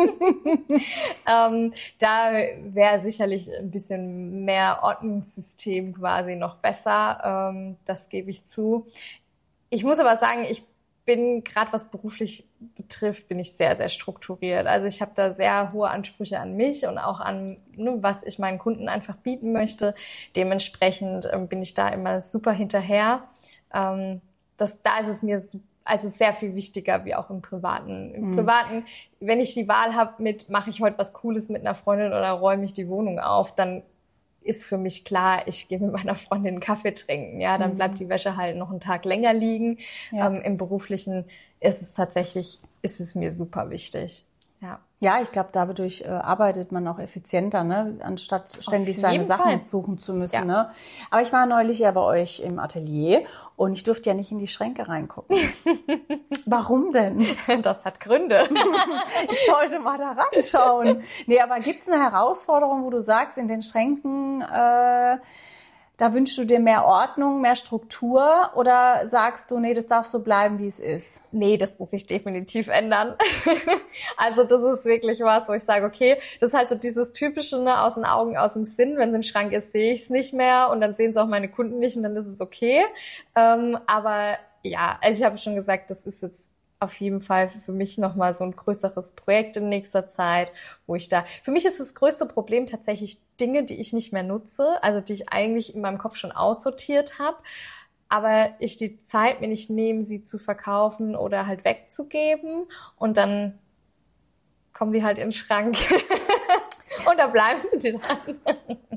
ähm, da wäre sicherlich ein bisschen mehr Ordnungssystem quasi noch besser. Ähm, das gebe ich zu. Ich muss aber sagen, ich bin, gerade was beruflich betrifft, bin ich sehr, sehr strukturiert. Also ich habe da sehr hohe Ansprüche an mich und auch an, ne, was ich meinen Kunden einfach bieten möchte. Dementsprechend ähm, bin ich da immer super hinterher. Ähm, das, da ist es mir also sehr viel wichtiger wie auch im Privaten. Im mhm. Privaten, wenn ich die Wahl habe mit, mache ich heute was Cooles mit einer Freundin oder räume ich die Wohnung auf, dann ist für mich klar, ich gehe mit meiner Freundin einen Kaffee trinken. Ja, dann mhm. bleibt die Wäsche halt noch einen Tag länger liegen. Ja. Ähm, Im Beruflichen ist es tatsächlich, ist es mir super wichtig. Ja, ja, ich glaube, dadurch äh, arbeitet man auch effizienter, ne? Anstatt ständig seine Sachen Fall. suchen zu müssen. Ja. Ne? Aber ich war neulich ja bei euch im Atelier und ich durfte ja nicht in die Schränke reingucken. Warum denn? Das hat Gründe. Ich sollte mal da reinschauen. Nee, aber gibt's eine Herausforderung, wo du sagst, in den Schränken, äh, Da wünschst du dir mehr Ordnung, mehr Struktur oder sagst du, nee, das darf so bleiben, wie es ist? Nee, das muss sich definitiv ändern. Also das ist wirklich was, wo ich sage, okay, das ist halt so dieses typische, ne, aus den Augen, aus dem Sinn. Wenn es im Schrank ist, sehe ich es nicht mehr und dann sehen es auch meine Kunden nicht und dann ist es okay. Ähm, aber ja, also ich habe schon gesagt, das ist jetzt auf jeden Fall für mich nochmal so ein größeres Projekt in nächster Zeit, wo ich da, für mich ist das größte Problem tatsächlich Dinge, die ich nicht mehr nutze, also die ich eigentlich in meinem Kopf schon aussortiert habe, aber ich die Zeit mir nicht nehme, sie zu verkaufen oder halt wegzugeben und dann kommen die halt in den Schrank und da bleiben sie dann.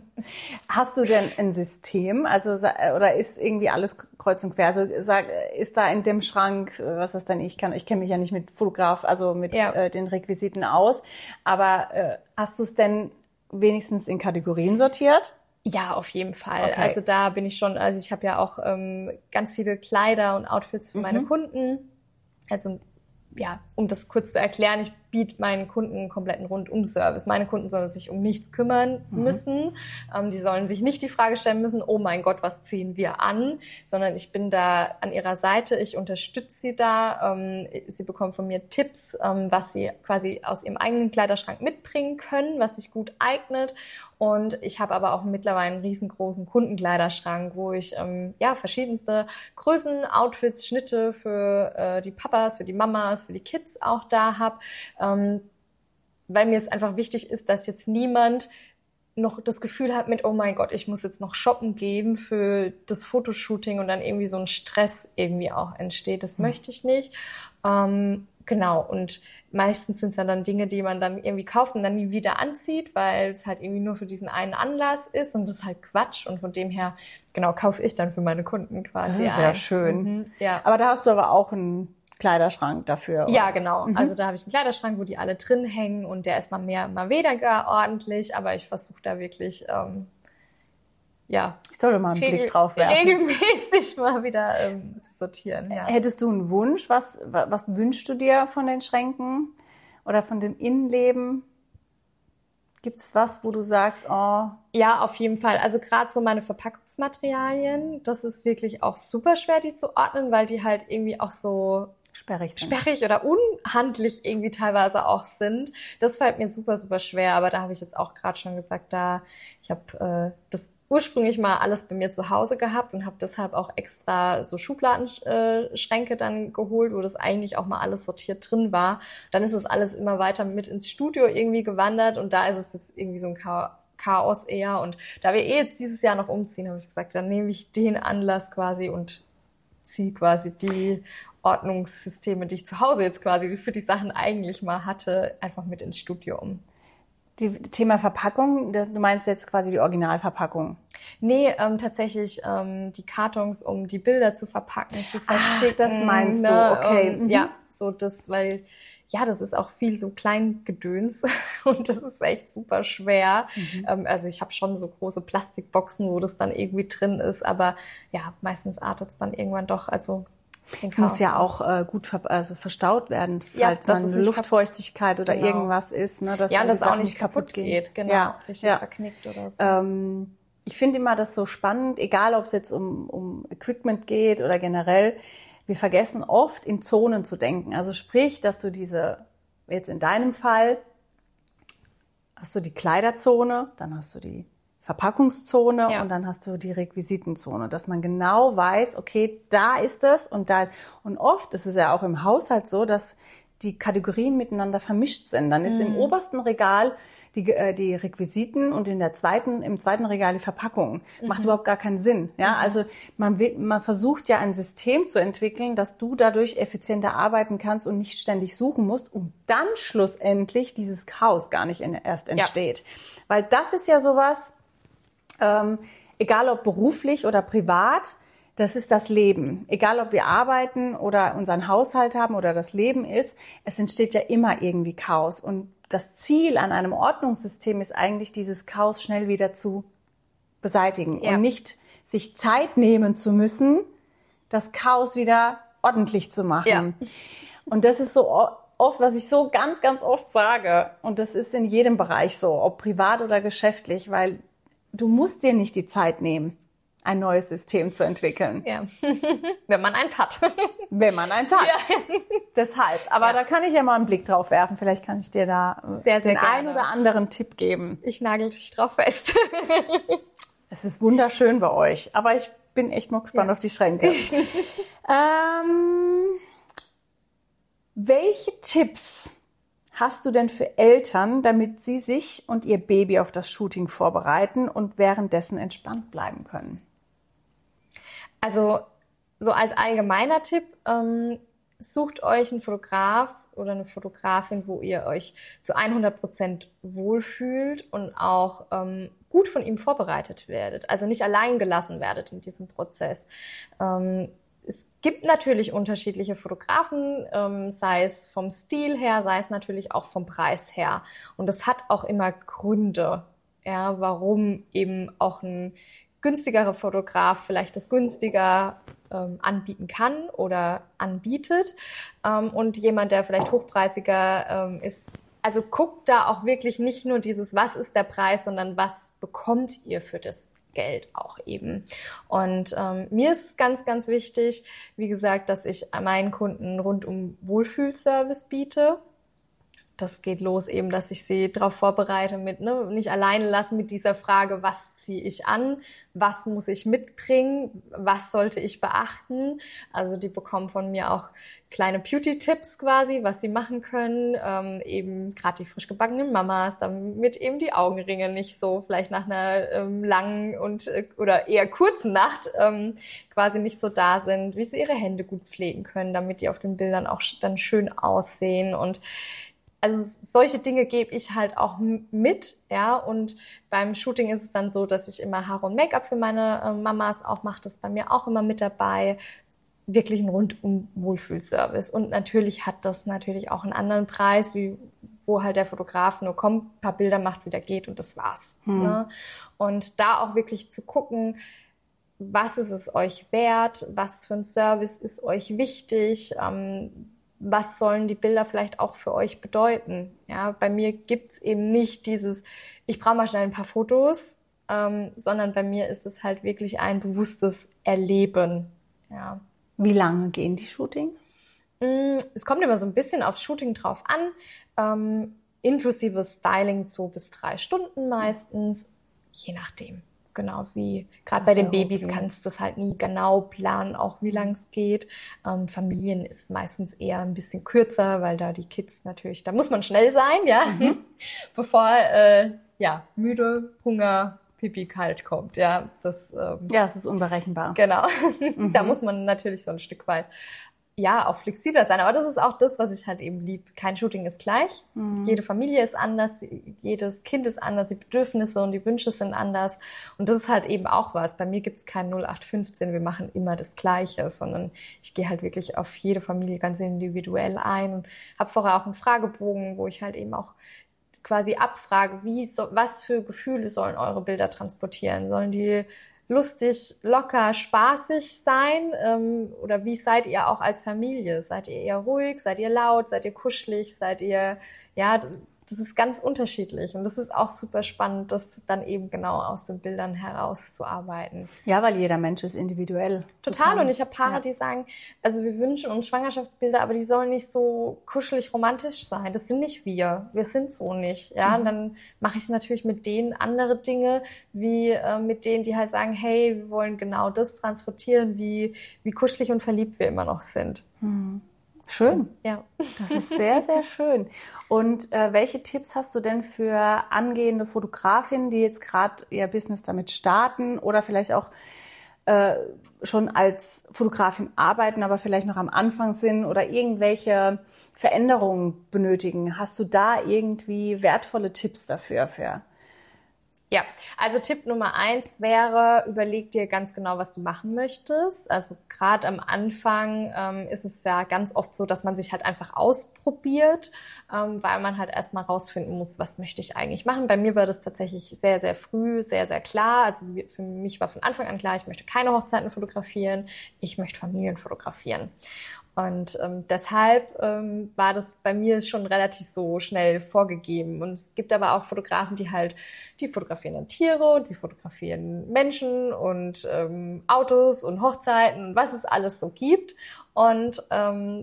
Hast du denn ein System, also oder ist irgendwie alles kreuz und quer? Also sag, ist da in dem Schrank, was was denn ich kann, ich kenne mich ja nicht mit Fotograf, also mit ja. äh, den Requisiten aus, aber äh, hast du es denn wenigstens in Kategorien sortiert? Ja, auf jeden Fall. Okay. Also da bin ich schon, also ich habe ja auch ähm, ganz viele Kleider und Outfits für mhm. meine Kunden. Also ja, um das kurz zu erklären, ich biete meinen Kunden einen kompletten Rundum-Service. Meine Kunden sollen sich um nichts kümmern mhm. müssen. Ähm, die sollen sich nicht die Frage stellen müssen, oh mein Gott, was ziehen wir an? Sondern ich bin da an ihrer Seite, ich unterstütze sie da. Ähm, sie bekommen von mir Tipps, ähm, was sie quasi aus ihrem eigenen Kleiderschrank mitbringen können, was sich gut eignet. Und ich habe aber auch mittlerweile einen riesengroßen Kundenkleiderschrank, wo ich ähm, ja verschiedenste Größen, Outfits, Schnitte für äh, die Papas, für die Mamas, für die Kids auch da habe. Ähm, weil mir es einfach wichtig ist, dass jetzt niemand noch das Gefühl hat mit, oh mein Gott, ich muss jetzt noch shoppen gehen für das Fotoshooting und dann irgendwie so ein Stress irgendwie auch entsteht. Das mhm. möchte ich nicht. Ähm, genau, und meistens sind es ja dann Dinge, die man dann irgendwie kauft und dann nie wieder anzieht, weil es halt irgendwie nur für diesen einen Anlass ist und das ist halt Quatsch. Und von dem her, genau, kaufe ich dann für meine Kunden quasi. Das ist sehr schön. Mhm, ja. Aber da hast du aber auch einen Kleiderschrank dafür, oder? Ja, genau. Mhm. Also da habe ich einen Kleiderschrank, wo die alle drin hängen und der ist mal mehr, mal weniger ordentlich, aber ich versuche da wirklich, ähm, ja. Ich sollte mal einen Blick drauf werfen. Regelmäßig mal wieder ähm, zu sortieren, ja. Hättest du einen Wunsch? Was, was wünschst du dir von den Schränken oder von dem Innenleben? Gibt es was, wo du sagst, oh... Ja, auf jeden Fall. Also gerade so meine Verpackungsmaterialien, das ist wirklich auch super schwer, die zu ordnen, weil die halt irgendwie auch so sperrig sind. sperrig oder unhandlich irgendwie teilweise auch sind. Das fällt mir super, super schwer. Aber da habe ich jetzt auch gerade schon gesagt, da ich habe äh, das ursprünglich mal alles bei mir zu Hause gehabt und habe deshalb auch extra so Schubladenschränke dann geholt, wo das eigentlich auch mal alles sortiert drin war. Dann ist es alles immer weiter mit ins Studio irgendwie gewandert und da ist es jetzt irgendwie so ein Chaos eher. Und da wir eh jetzt dieses Jahr noch umziehen, habe ich gesagt, dann nehme ich den Anlass quasi und ziehe quasi die Ordnungssysteme, die ich zu Hause jetzt quasi für die Sachen eigentlich mal hatte, einfach mit ins Studio um. Die Thema Verpackung, du meinst jetzt quasi die Originalverpackung? Nee, ähm, tatsächlich ähm, die Kartons, um die Bilder zu verpacken, zu verschicken. Ach, das meinst ne? du, okay. Ähm, mhm. Ja, so das, weil ja, das ist auch viel so Kleingedöns und das ist echt super schwer. Mhm. Ähm, also ich habe schon so große Plastikboxen, wo das dann irgendwie drin ist, aber ja, meistens artet es dann irgendwann doch, also es muss ja auch äh, gut ver- also verstaut werden, falls ja, dann Luftfeuchtigkeit oder genau. irgendwas ist. Ne, dass ja, und das auch nicht kaputt geht. geht. Genau, ja, richtig ja. verknickt oder so. Ähm, ich finde immer das so spannend, egal ob es jetzt um, um Equipment geht oder generell, wir vergessen oft in Zonen zu denken. Also sprich, dass du diese, jetzt in deinem Fall, hast du die Kleiderzone, dann hast du die Verpackungszone ja. und dann hast du die Requisitenzone, dass man genau weiß, okay, da ist es und da, und oft ist es ja auch im Haushalt so, dass die Kategorien miteinander vermischt sind. Dann ist mhm. im obersten Regal die, äh, die Requisiten und in der zweiten, im zweiten Regal die Verpackung. Mhm. Macht überhaupt gar keinen Sinn. Ja, mhm. also man will, man versucht ja ein System zu entwickeln, dass du dadurch effizienter arbeiten kannst und nicht ständig suchen musst, um dann schlussendlich dieses Chaos gar nicht in, erst entsteht. Ja. Weil das ist ja sowas, ähm, egal ob beruflich oder privat, das ist das Leben. Egal, ob wir arbeiten oder unseren Haushalt haben oder das Leben ist, es entsteht ja immer irgendwie Chaos. Und das Ziel an einem Ordnungssystem ist eigentlich, dieses Chaos schnell wieder zu beseitigen ja. und nicht sich Zeit nehmen zu müssen, das Chaos wieder ordentlich zu machen. Ja. Und das ist so oft, was ich so ganz, ganz oft sage. Und das ist in jedem Bereich so, ob privat oder geschäftlich, weil du musst dir nicht die Zeit nehmen. ein neues System zu entwickeln. Ja, wenn man eins hat. Wenn man eins hat. Ja. Deshalb. Aber ja. da kann ich ja mal einen Blick drauf werfen. Vielleicht kann ich dir da sehr, sehr den gerne. einen oder anderen Tipp geben. Ich nagel dich drauf fest. Es ist wunderschön bei euch. Aber ich bin echt mal gespannt ja. auf die Schränke. ähm, welche Tipps hast du denn für Eltern, damit sie sich und ihr Baby auf das Shooting vorbereiten und währenddessen entspannt bleiben können? Also so als allgemeiner Tipp, ähm, sucht euch einen Fotograf oder eine Fotografin, wo ihr euch zu hundert Prozent wohlfühlt und auch ähm, gut von ihm vorbereitet werdet. Also nicht allein gelassen werdet in diesem Prozess. Ähm, Es gibt natürlich unterschiedliche Fotografen, ähm, sei es vom Stil her, sei es natürlich auch vom Preis her. Und das hat auch immer Gründe, ja, warum eben auch ein günstigerer Fotograf vielleicht das günstiger ähm, anbieten kann oder anbietet. Ähm, und jemand, der vielleicht hochpreisiger ähm, ist, also guckt da auch wirklich nicht nur dieses, was ist der Preis, sondern was bekommt ihr für das Geld auch eben. Und ähm, mir ist es ganz, ganz wichtig, wie gesagt, dass ich meinen Kunden rundum Wohlfühlservice biete. Das geht los eben, dass ich sie darauf vorbereite, mit ne, nicht alleine lassen mit dieser Frage, was ziehe ich an, was muss ich mitbringen, was sollte ich beachten. Also die bekommen von mir auch kleine Beauty-Tipps quasi, was sie machen können, ähm, eben gerade die frisch gebackenen Mamas, damit eben die Augenringe nicht so vielleicht nach einer ähm, langen und äh, oder eher kurzen Nacht ähm, quasi nicht so da sind, wie sie ihre Hände gut pflegen können, damit die auf den Bildern auch dann schön aussehen. Und also solche Dinge gebe ich halt auch mit, ja, und beim Shooting ist es dann so, dass ich immer Haare und Make-up für meine äh, Mamas auch mache, das ist bei mir auch immer mit dabei, wirklich ein rundum Wohlfühlservice. Und natürlich hat das natürlich auch einen anderen Preis, wie wo halt der Fotograf nur kommt, ein paar Bilder macht, wieder geht und das war's. Hm. Ne? Und da auch wirklich zu gucken, was ist es euch wert, was für ein Service ist euch wichtig, ähm, was sollen die Bilder vielleicht auch für euch bedeuten? Ja, bei mir gibt's eben nicht dieses, ich brauche mal schnell ein paar Fotos, ähm, sondern bei mir ist es halt wirklich ein bewusstes Erleben. Ja. Wie lange gehen die Shootings? Es kommt immer so ein bisschen aufs Shooting drauf an, ähm, inklusive Styling zwei bis drei Stunden meistens, je nachdem. Genau, wie gerade bei den Babys okay. kannst du das halt nie genau planen, auch wie lang es geht. Ähm, Familien ist meistens eher ein bisschen kürzer, weil da die Kids natürlich, da muss man schnell sein, ja, mhm. bevor äh, ja müde, Hunger, Pipi kalt kommt, ja. Das ähm, ja, es ist unberechenbar. Genau, mhm. da muss man natürlich so ein Stück weit ja, auch flexibler sein. Aber das ist auch das, was ich halt eben lieb. Kein Shooting ist gleich. Mhm. Jede Familie ist anders, jedes Kind ist anders, die Bedürfnisse und die Wünsche sind anders. Und das ist halt eben auch was. Bei mir gibt's kein null acht fünfzehn, wir machen immer das Gleiche, sondern ich gehe halt wirklich auf jede Familie ganz individuell ein und habe vorher auch einen Fragebogen, wo ich halt eben auch quasi abfrage, wie so, was für Gefühle sollen eure Bilder transportieren? Sollen die lustig, locker, spaßig sein? Ähm, oder wie seid ihr auch als Familie? Seid ihr eher ruhig? Seid ihr laut? Seid ihr kuschelig? Seid ihr, ja, das ist ganz unterschiedlich. Und das ist auch super spannend, das dann eben genau aus den Bildern herauszuarbeiten. Ja, weil jeder Mensch ist individuell. Total. Und ich habe Paare, ja. die sagen, also wir wünschen uns Schwangerschaftsbilder, aber die sollen nicht so kuschelig romantisch sein. Das sind nicht wir. Wir sind so nicht. Ja, mhm. Und dann mache ich natürlich mit denen andere Dinge, wie äh, mit denen, die halt sagen, hey, wir wollen genau das transportieren, wie, wie kuschelig und verliebt wir immer noch sind. Mhm. Schön. Ja. Das ist sehr, sehr schön. Und äh, welche Tipps hast du denn für angehende Fotografinnen, die jetzt gerade ihr Business damit starten oder vielleicht auch äh, schon als Fotografin arbeiten, aber vielleicht noch am Anfang sind oder irgendwelche Veränderungen benötigen? Hast du da irgendwie wertvolle Tipps dafür? Für? Ja, also Tipp Nummer eins wäre, überleg dir ganz genau, was du machen möchtest. Also gerade am Anfang ähm, ist es ja ganz oft so, dass man sich halt einfach ausprobiert, ähm, weil man halt erstmal rausfinden muss, was möchte ich eigentlich machen. Bei mir war das tatsächlich sehr, sehr früh, sehr, sehr klar. Also für mich war von Anfang an klar, ich möchte keine Hochzeiten fotografieren, ich möchte Familien fotografieren. Und ähm, deshalb ähm, war das bei mir schon relativ so schnell vorgegeben. Und es gibt aber auch Fotografen, die halt, die fotografieren dann Tiere und die fotografieren Menschen und ähm, Autos und Hochzeiten, was es alles so gibt. Und ähm,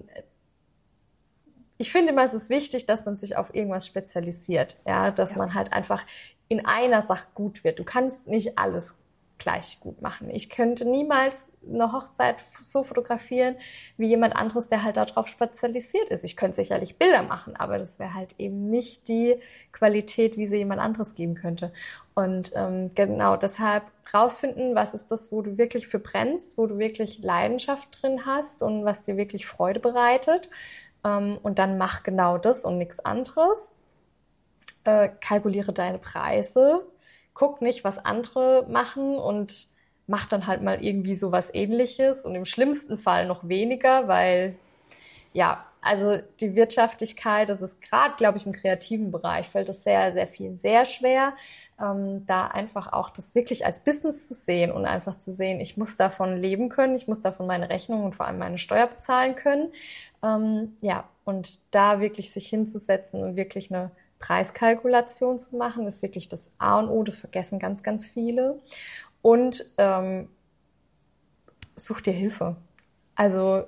ich finde immer, es ist wichtig, dass man sich auf irgendwas spezialisiert, ja, dass ja. man halt einfach in einer Sache gut wird. Du kannst nicht alles gleich gut machen. Ich könnte niemals eine Hochzeit so fotografieren wie jemand anderes, der halt darauf spezialisiert ist. Ich könnte sicherlich Bilder machen, aber das wäre halt eben nicht die Qualität, wie sie jemand anderes geben könnte. Und ähm, genau deshalb rausfinden, was ist das, wo du wirklich für brennst, wo du wirklich Leidenschaft drin hast und was dir wirklich Freude bereitet. Ähm, und dann mach genau das und nichts anderes. Äh, kalkuliere deine Preise. Guck nicht, was andere machen und mach dann halt mal irgendwie sowas Ähnliches und im schlimmsten Fall noch weniger, weil, ja, also die Wirtschaftlichkeit, das ist gerade, glaube ich, im kreativen Bereich, fällt das sehr, sehr vielen sehr schwer, ähm, da einfach auch das wirklich als Business zu sehen und einfach zu sehen, ich muss davon leben können, ich muss davon meine Rechnung und vor allem meine Steuer bezahlen können. Ähm, ja, und da wirklich sich hinzusetzen und wirklich eine Preiskalkulation zu machen, ist wirklich das A und O, das vergessen ganz, ganz viele. Und ähm, such dir Hilfe. Also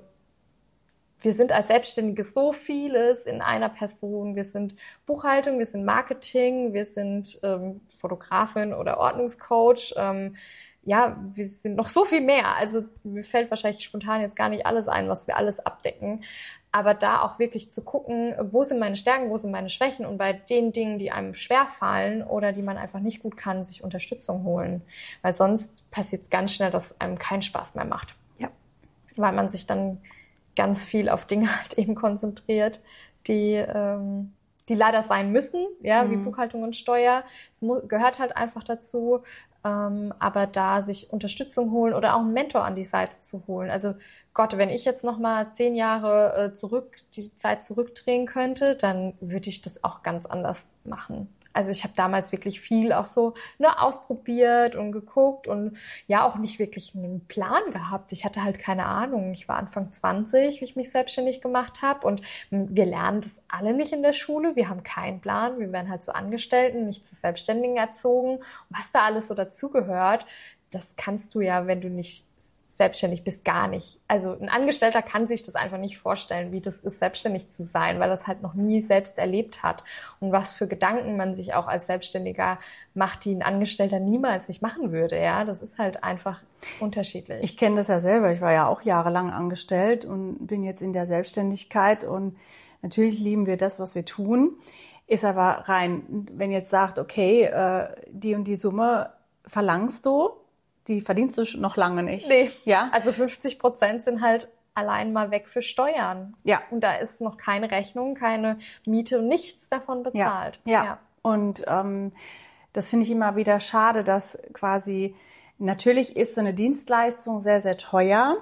wir sind als Selbstständige so vieles in einer Person. Wir sind Buchhaltung, wir sind Marketing, wir sind ähm, Fotografin oder Ordnungscoach. Ähm, ja, wir sind noch so viel mehr. Also mir fällt wahrscheinlich spontan jetzt gar nicht alles ein, was wir alles abdecken. Aber da auch wirklich zu gucken, wo sind meine Stärken, wo sind meine Schwächen und bei den Dingen, die einem schwerfallen oder die man einfach nicht gut kann, sich Unterstützung holen. Weil sonst passiert es ganz schnell, dass es einem keinen Spaß mehr macht. Ja. Weil man sich dann ganz viel auf Dinge halt eben konzentriert, die, ähm, die leider sein müssen, ja, mhm. wie Buchhaltung und Steuer. Es mu- gehört halt einfach dazu. Ähm, aber da sich Unterstützung holen oder auch einen Mentor an die Seite zu holen. Also Gott, wenn ich jetzt noch mal zehn Jahre äh, zurück, die Zeit zurückdrehen könnte, dann würde ich das auch ganz anders machen. Also ich habe damals wirklich viel auch so ne, ausprobiert und geguckt und ja auch nicht wirklich einen Plan gehabt. Ich hatte halt keine Ahnung. Ich war Anfang zwanzig, wie ich mich selbstständig gemacht habe und wir lernen das alle nicht in der Schule. Wir haben keinen Plan. Wir werden halt zu Angestellten, nicht zu Selbstständigen erzogen. Und was da alles so dazugehört, das kannst du ja, wenn du nicht selbstständig bist, gar nicht. Also ein Angestellter kann sich das einfach nicht vorstellen, wie das ist, selbstständig zu sein, weil das halt noch nie selbst erlebt hat. Und was für Gedanken man sich auch als Selbstständiger macht, die ein Angestellter niemals nicht machen würde. Ja, das ist halt einfach unterschiedlich. Ich kenne das ja selber. Ich war ja auch jahrelang angestellt und bin jetzt in der Selbstständigkeit. Und natürlich lieben wir das, was wir tun. Ist aber rein, wenn jetzt sagt, okay, äh, die und die Summe verlangst du, die verdienst du noch lange nicht. Nee, ja? Also fünfzig Prozent sind halt allein mal weg für Steuern. Ja. Und da ist noch keine Rechnung, keine Miete, nichts davon bezahlt. Ja, ja. ja. Und ähm, das finde ich immer wieder schade, dass quasi, natürlich ist so eine Dienstleistung sehr, sehr teuer,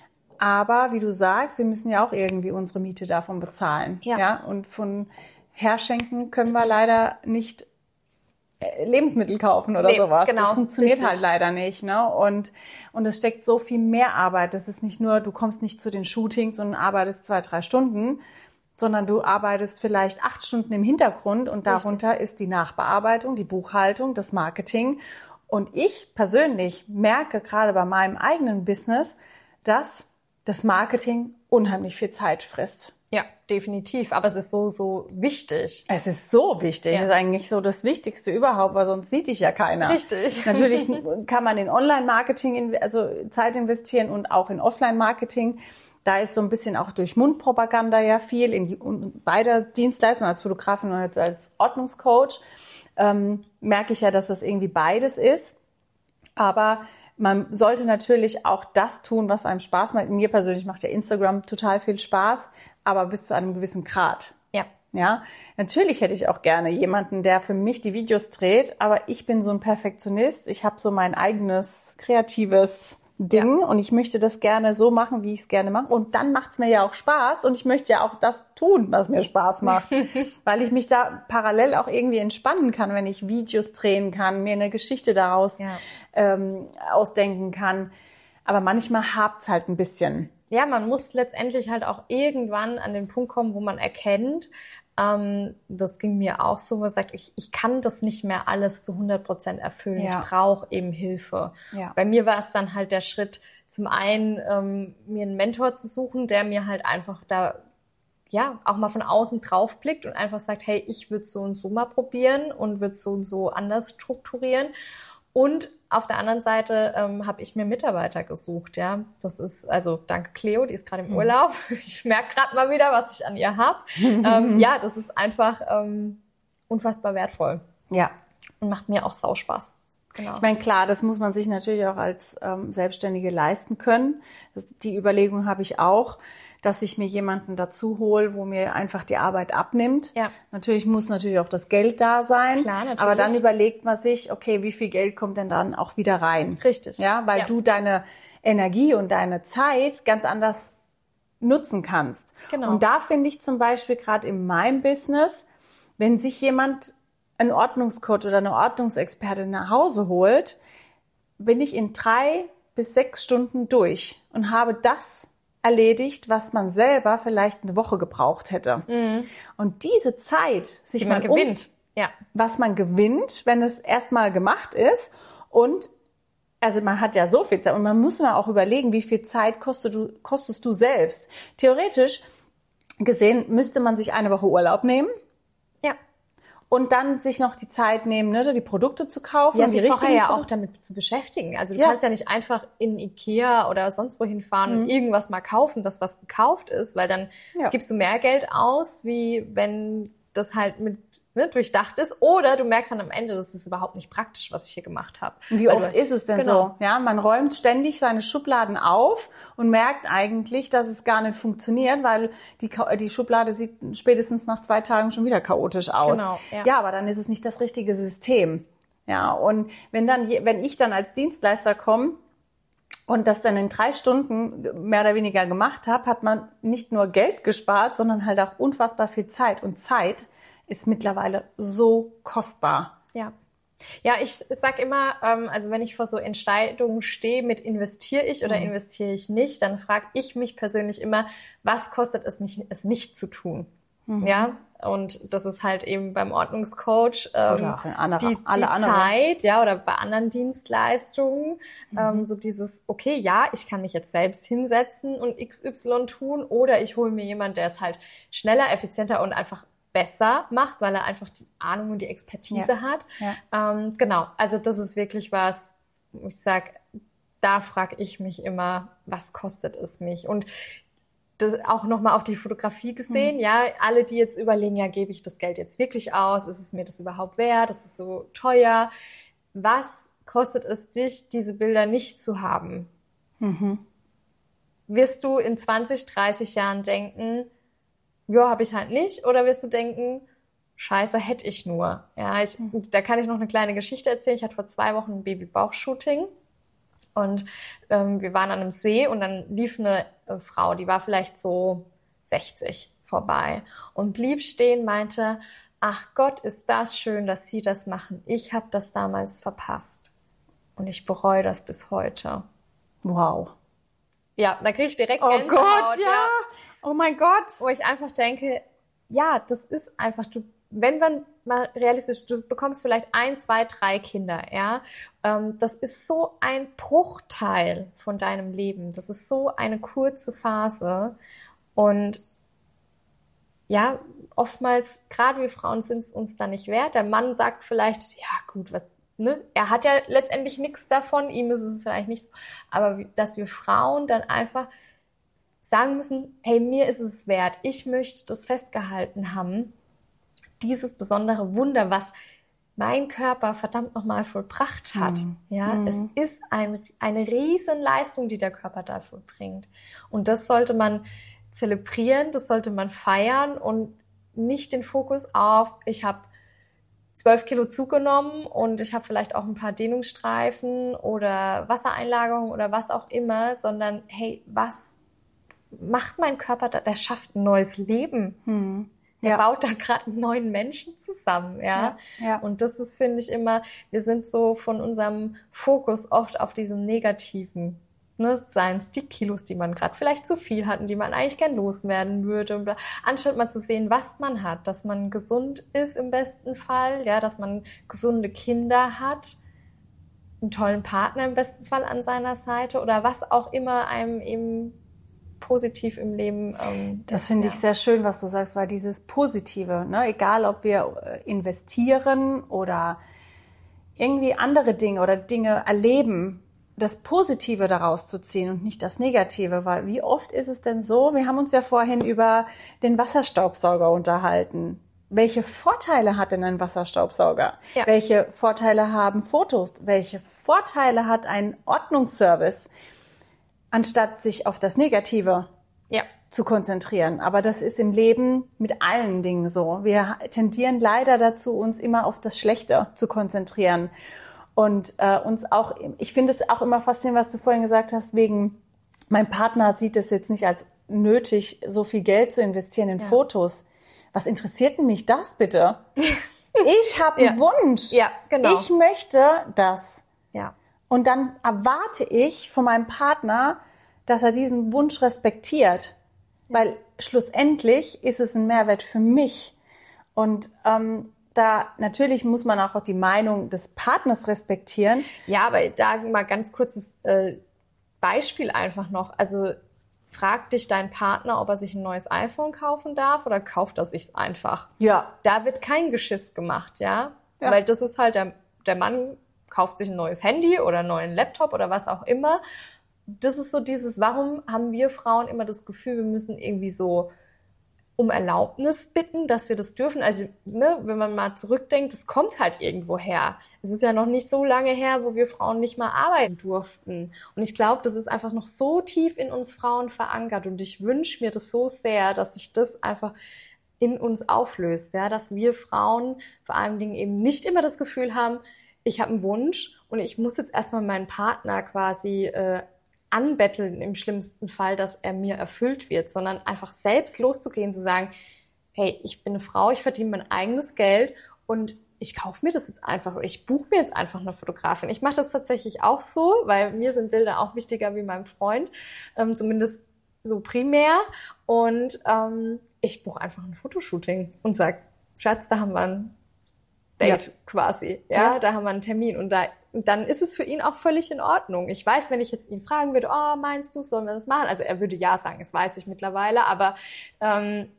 aber wie du sagst, wir müssen ja auch irgendwie unsere Miete davon bezahlen. Ja. ja? Und von herschenken können wir leider nicht Lebensmittel kaufen oder nee, sowas. Genau, das funktioniert richtig. halt leider nicht, ne? Und und es steckt so viel mehr Arbeit. Das ist nicht nur, du kommst nicht zu den Shootings und arbeitest zwei, drei Stunden, sondern du arbeitest vielleicht acht Stunden im Hintergrund und darunter richtig. Ist die Nachbearbeitung, die Buchhaltung, das Marketing. Und ich persönlich merke gerade bei meinem eigenen Business, dass das Marketing unheimlich viel Zeit frisst. Ja, definitiv. Aber es ist so, so wichtig. Es ist so wichtig. Ja. Das ist eigentlich so das Wichtigste überhaupt, weil sonst sieht dich ja keiner. Richtig. Natürlich kann man in Online-Marketing, also Zeit investieren und auch in Offline-Marketing. Da ist so ein bisschen auch durch Mundpropaganda ja viel in beider Dienstleistungen als Fotografin und als, als Ordnungscoach. Ähm, merke ich ja, dass das irgendwie beides ist. Aber man sollte natürlich auch das tun, was einem Spaß macht. Mir persönlich macht ja Instagram total viel Spaß, aber bis zu einem gewissen Grad. Ja. Ja, natürlich hätte ich auch gerne jemanden, der für mich die Videos dreht, aber ich bin so ein Perfektionist. Ich habe so mein eigenes kreatives Ding ja. und ich möchte das gerne so machen, wie ich es gerne mache. Und dann macht es mir ja auch Spaß und ich möchte ja auch das tun, was mir Spaß macht, weil ich mich da parallel auch irgendwie entspannen kann, wenn ich Videos drehen kann, mir eine Geschichte daraus ja. ähm, ausdenken kann. Aber manchmal hakt's halt ein bisschen. ja, man muss letztendlich halt auch irgendwann an den Punkt kommen, wo man erkennt, ähm, das ging mir auch so, wo man sagt, ich, ich kann das nicht mehr alles zu hundert Prozent erfüllen. Ja. Ich brauche eben Hilfe. Ja. Bei mir war es dann halt der Schritt, zum einen ähm, mir einen Mentor zu suchen, der mir halt einfach da ja auch mal von außen drauf blickt und einfach sagt, hey, ich würde so und so mal probieren und würde so und so anders strukturieren. Und auf der anderen Seite ähm, habe ich mir Mitarbeiter gesucht, ja. Das ist, also danke Cleo, die ist gerade im Urlaub. Ich merke gerade mal wieder, was ich an ihr habe. ähm, ja, das ist einfach ähm, unfassbar wertvoll. Ja. Und macht mir auch Sauspaß. Genau. Ich meine, klar, das muss man sich natürlich auch als ähm, Selbstständige leisten können. Das, die Überlegung habe ich auch, dass ich mir jemanden dazu hole, wo mir einfach die Arbeit abnimmt. Ja. Natürlich muss natürlich auch das Geld da sein. Klar, natürlich. Aber dann überlegt man sich, okay, wie viel Geld kommt denn dann auch wieder rein? Richtig. Ja, weil ja. du deine Energie und deine Zeit ganz anders nutzen kannst. Genau. Und da finde ich zum Beispiel gerade in meinem Business, wenn sich jemand einen Ordnungscoach oder eine Ordnungsexpertin nach Hause holt, bin ich in drei bis sechs Stunden durch und habe das erledigt, was man selber vielleicht eine Woche gebraucht hätte. Mhm. Und diese Zeit, sich Die man mal gewinnt, um, ja. was man gewinnt, wenn es erstmal gemacht ist, und also man hat ja so viel Zeit und man muss mal auch überlegen, wie viel Zeit kostest du, kostest du selbst. Theoretisch gesehen müsste man sich eine Woche Urlaub nehmen. Ja. Und dann sich noch die Zeit nehmen, ne, die Produkte zu kaufen. Ja, und die sich vorher ja Produkte auch damit zu beschäftigen. Also du ja. kannst ja nicht einfach in Ikea oder sonst wohin fahren mhm. und irgendwas mal kaufen, das was gekauft ist, weil dann ja. gibst du mehr Geld aus, wie wenn das halt mit ne, durchdacht ist. Oder du merkst dann am Ende, das ist überhaupt nicht praktisch, was ich hier gemacht habe. Wie weil oft du, ist es denn genau. so? Ja, man räumt ständig seine Schubladen auf und merkt eigentlich, dass es gar nicht funktioniert, weil die, die Schublade sieht spätestens nach zwei Tagen schon wieder chaotisch aus. Genau, ja. ja, aber dann ist es nicht das richtige System. Ja, und wenn dann, wenn ich dann als Dienstleister komme und das dann in drei Stunden mehr oder weniger gemacht habe, hat man nicht nur Geld gespart, sondern halt auch unfassbar viel Zeit. Und Zeit ist mittlerweile so kostbar. Ja. Ja, ich sag immer, ähm, also wenn ich vor so Entscheidungen stehe mit investiere ich oder mhm. investiere ich nicht, dann frage ich mich persönlich immer, was kostet es mich, es nicht zu tun? Mhm. Ja, und das ist halt eben beim Ordnungscoach ähm, oder auch in andere, die, alle die anderen. Zeit, ja, oder bei anderen Dienstleistungen, mhm. ähm, so dieses, okay, ja, ich kann mich jetzt selbst hinsetzen und X Y tun, oder ich hole mir jemanden, der es halt schneller, effizienter und einfach besser macht, weil er einfach die Ahnung und die Expertise ja. hat. Ja. Ähm, genau, also das ist wirklich was, wo ich sage, da frage ich mich immer, was kostet es mich? Und das auch nochmal auf die Fotografie gesehen, mhm. ja, alle, die jetzt überlegen, ja, gebe ich das Geld jetzt wirklich aus? Ist es mir das überhaupt wert? Das ist so teuer. Was kostet es dich, diese Bilder nicht zu haben? Mhm. Wirst du in zwanzig, dreißig Jahren denken, ja, habe ich halt nicht, oder wirst du denken, scheiße, hätte ich nur. Ja, ich, da kann ich noch eine kleine Geschichte erzählen. Ich hatte vor zwei Wochen ein Baby-Bauch-Shooting und ähm, wir waren an einem See und dann lief eine äh, Frau, die war vielleicht so sechzig, vorbei und blieb stehen, meinte, ach Gott, ist das schön, dass Sie das machen. Ich habe das damals verpasst und ich bereue das bis heute. Wow. Ja, da kriege ich direkt oh Gänsehaut. Gott, ja. ja. Oh mein Gott. Wo ich einfach denke, ja, das ist einfach, du, wenn man mal realistisch, du bekommst vielleicht ein, zwei, drei Kinder, ja. Ähm, das ist so ein Bruchteil von deinem Leben. Das ist so eine kurze Phase. Und ja, oftmals, gerade wir Frauen sind es uns da nicht wert. Der Mann sagt vielleicht, ja gut, was, ne? Er hat ja letztendlich nichts davon, ihm ist es vielleicht nicht so. Aber dass wir Frauen dann einfach sagen müssen, hey, mir ist es wert, ich möchte das festgehalten haben, dieses besondere Wunder, was mein Körper verdammt nochmal vollbracht hat. Mhm. Ja, mhm. Es ist ein, eine riesen Leistung, die der Körper dafür bringt. Und das sollte man zelebrieren, das sollte man feiern und nicht den Fokus auf, ich habe zwölf Kilo zugenommen und ich habe vielleicht auch ein paar Dehnungsstreifen oder Wassereinlagerung oder was auch immer, sondern hey, was macht mein Körper da? Der schafft ein neues Leben. Hm. Der ja. baut da gerade einen neuen Menschen zusammen, ja? Ja, ja. Und das ist, finde ich, immer, wir sind so von unserem Fokus oft auf diesem Negativen. Ne, seien es die Kilos, die man gerade vielleicht zu viel hat und die man eigentlich gern loswerden würde. Und anstatt mal zu sehen, was man hat, dass man gesund ist im besten Fall, ja, dass man gesunde Kinder hat, einen tollen Partner im besten Fall an seiner Seite oder was auch immer einem eben positiv im Leben. Ähm, das ist, finde ja. ich sehr schön, was du sagst, weil dieses Positive, ne, egal ob wir investieren oder irgendwie andere Dinge oder Dinge erleben, das Positive daraus zu ziehen und nicht das Negative, weil wie oft ist es denn so, wir haben uns ja vorhin über den Wasserstaubsauger unterhalten. Welche Vorteile hat denn ein Wasserstaubsauger? Ja. Welche Vorteile haben Fotos? Welche Vorteile hat ein Ordnungsservice, anstatt sich auf das Negative Ja. zu konzentrieren? Aber das ist im Leben mit allen Dingen so. Wir tendieren leider dazu, uns immer auf das Schlechte zu konzentrieren. Und äh, uns auch, ich finde es auch immer faszinierend, was du vorhin gesagt hast, wegen, mein Partner sieht es jetzt nicht als nötig, so viel Geld zu investieren in Ja. Fotos. Was interessiert denn mich das bitte? Ich habe einen Ja. Wunsch. Ja, genau. Ich möchte das. Ja. Und dann erwarte ich von meinem Partner, dass er diesen Wunsch respektiert. Ja. Weil schlussendlich ist es ein Mehrwert für mich. Und ähm, da natürlich muss man auch die Meinung des Partners respektieren. Ja, aber da mal ganz kurzes äh, Beispiel einfach noch. Also fragt dich dein Partner, ob er sich ein neues iPhone kaufen darf oder kauft er sich's einfach? Ja. Da wird kein Geschiss gemacht, ja? Ja. Weil das ist halt, der, der Mann kauft sich ein neues Handy oder einen neuen Laptop oder was auch immer. Das ist so dieses, warum haben wir Frauen immer das Gefühl, wir müssen irgendwie so um Erlaubnis bitten, dass wir das dürfen. Also, ne, wenn man mal zurückdenkt, das kommt halt irgendwo her. Es ist ja noch nicht so lange her, wo wir Frauen nicht mal arbeiten durften. Und ich glaube, das ist einfach noch so tief in uns Frauen verankert. Und ich wünsche mir das so sehr, dass sich das einfach in uns auflöst, ja, dass wir Frauen vor allen Dingen eben nicht immer das Gefühl haben, ich habe einen Wunsch und ich muss jetzt erstmal meinen Partner quasi äh, anbetteln im schlimmsten Fall, dass er mir erfüllt wird, sondern einfach selbst loszugehen, zu sagen, hey, ich bin eine Frau, ich verdiene mein eigenes Geld und ich kaufe mir das jetzt einfach oder ich buche mir jetzt einfach eine Fotografin. Ich mache das tatsächlich auch so, weil mir sind Bilder auch wichtiger wie meinem Freund, ähm, zumindest so primär. Und ähm, ich buche einfach ein Fotoshooting und sage, Schatz, da haben wir ein Date ja. quasi, ja? ja, da haben wir einen Termin und da, dann ist es für ihn auch völlig in Ordnung. Ich weiß, wenn ich jetzt ihn fragen würde, oh, meinst du, sollen wir das machen? Also er würde ja sagen, das weiß ich mittlerweile, aber ähm,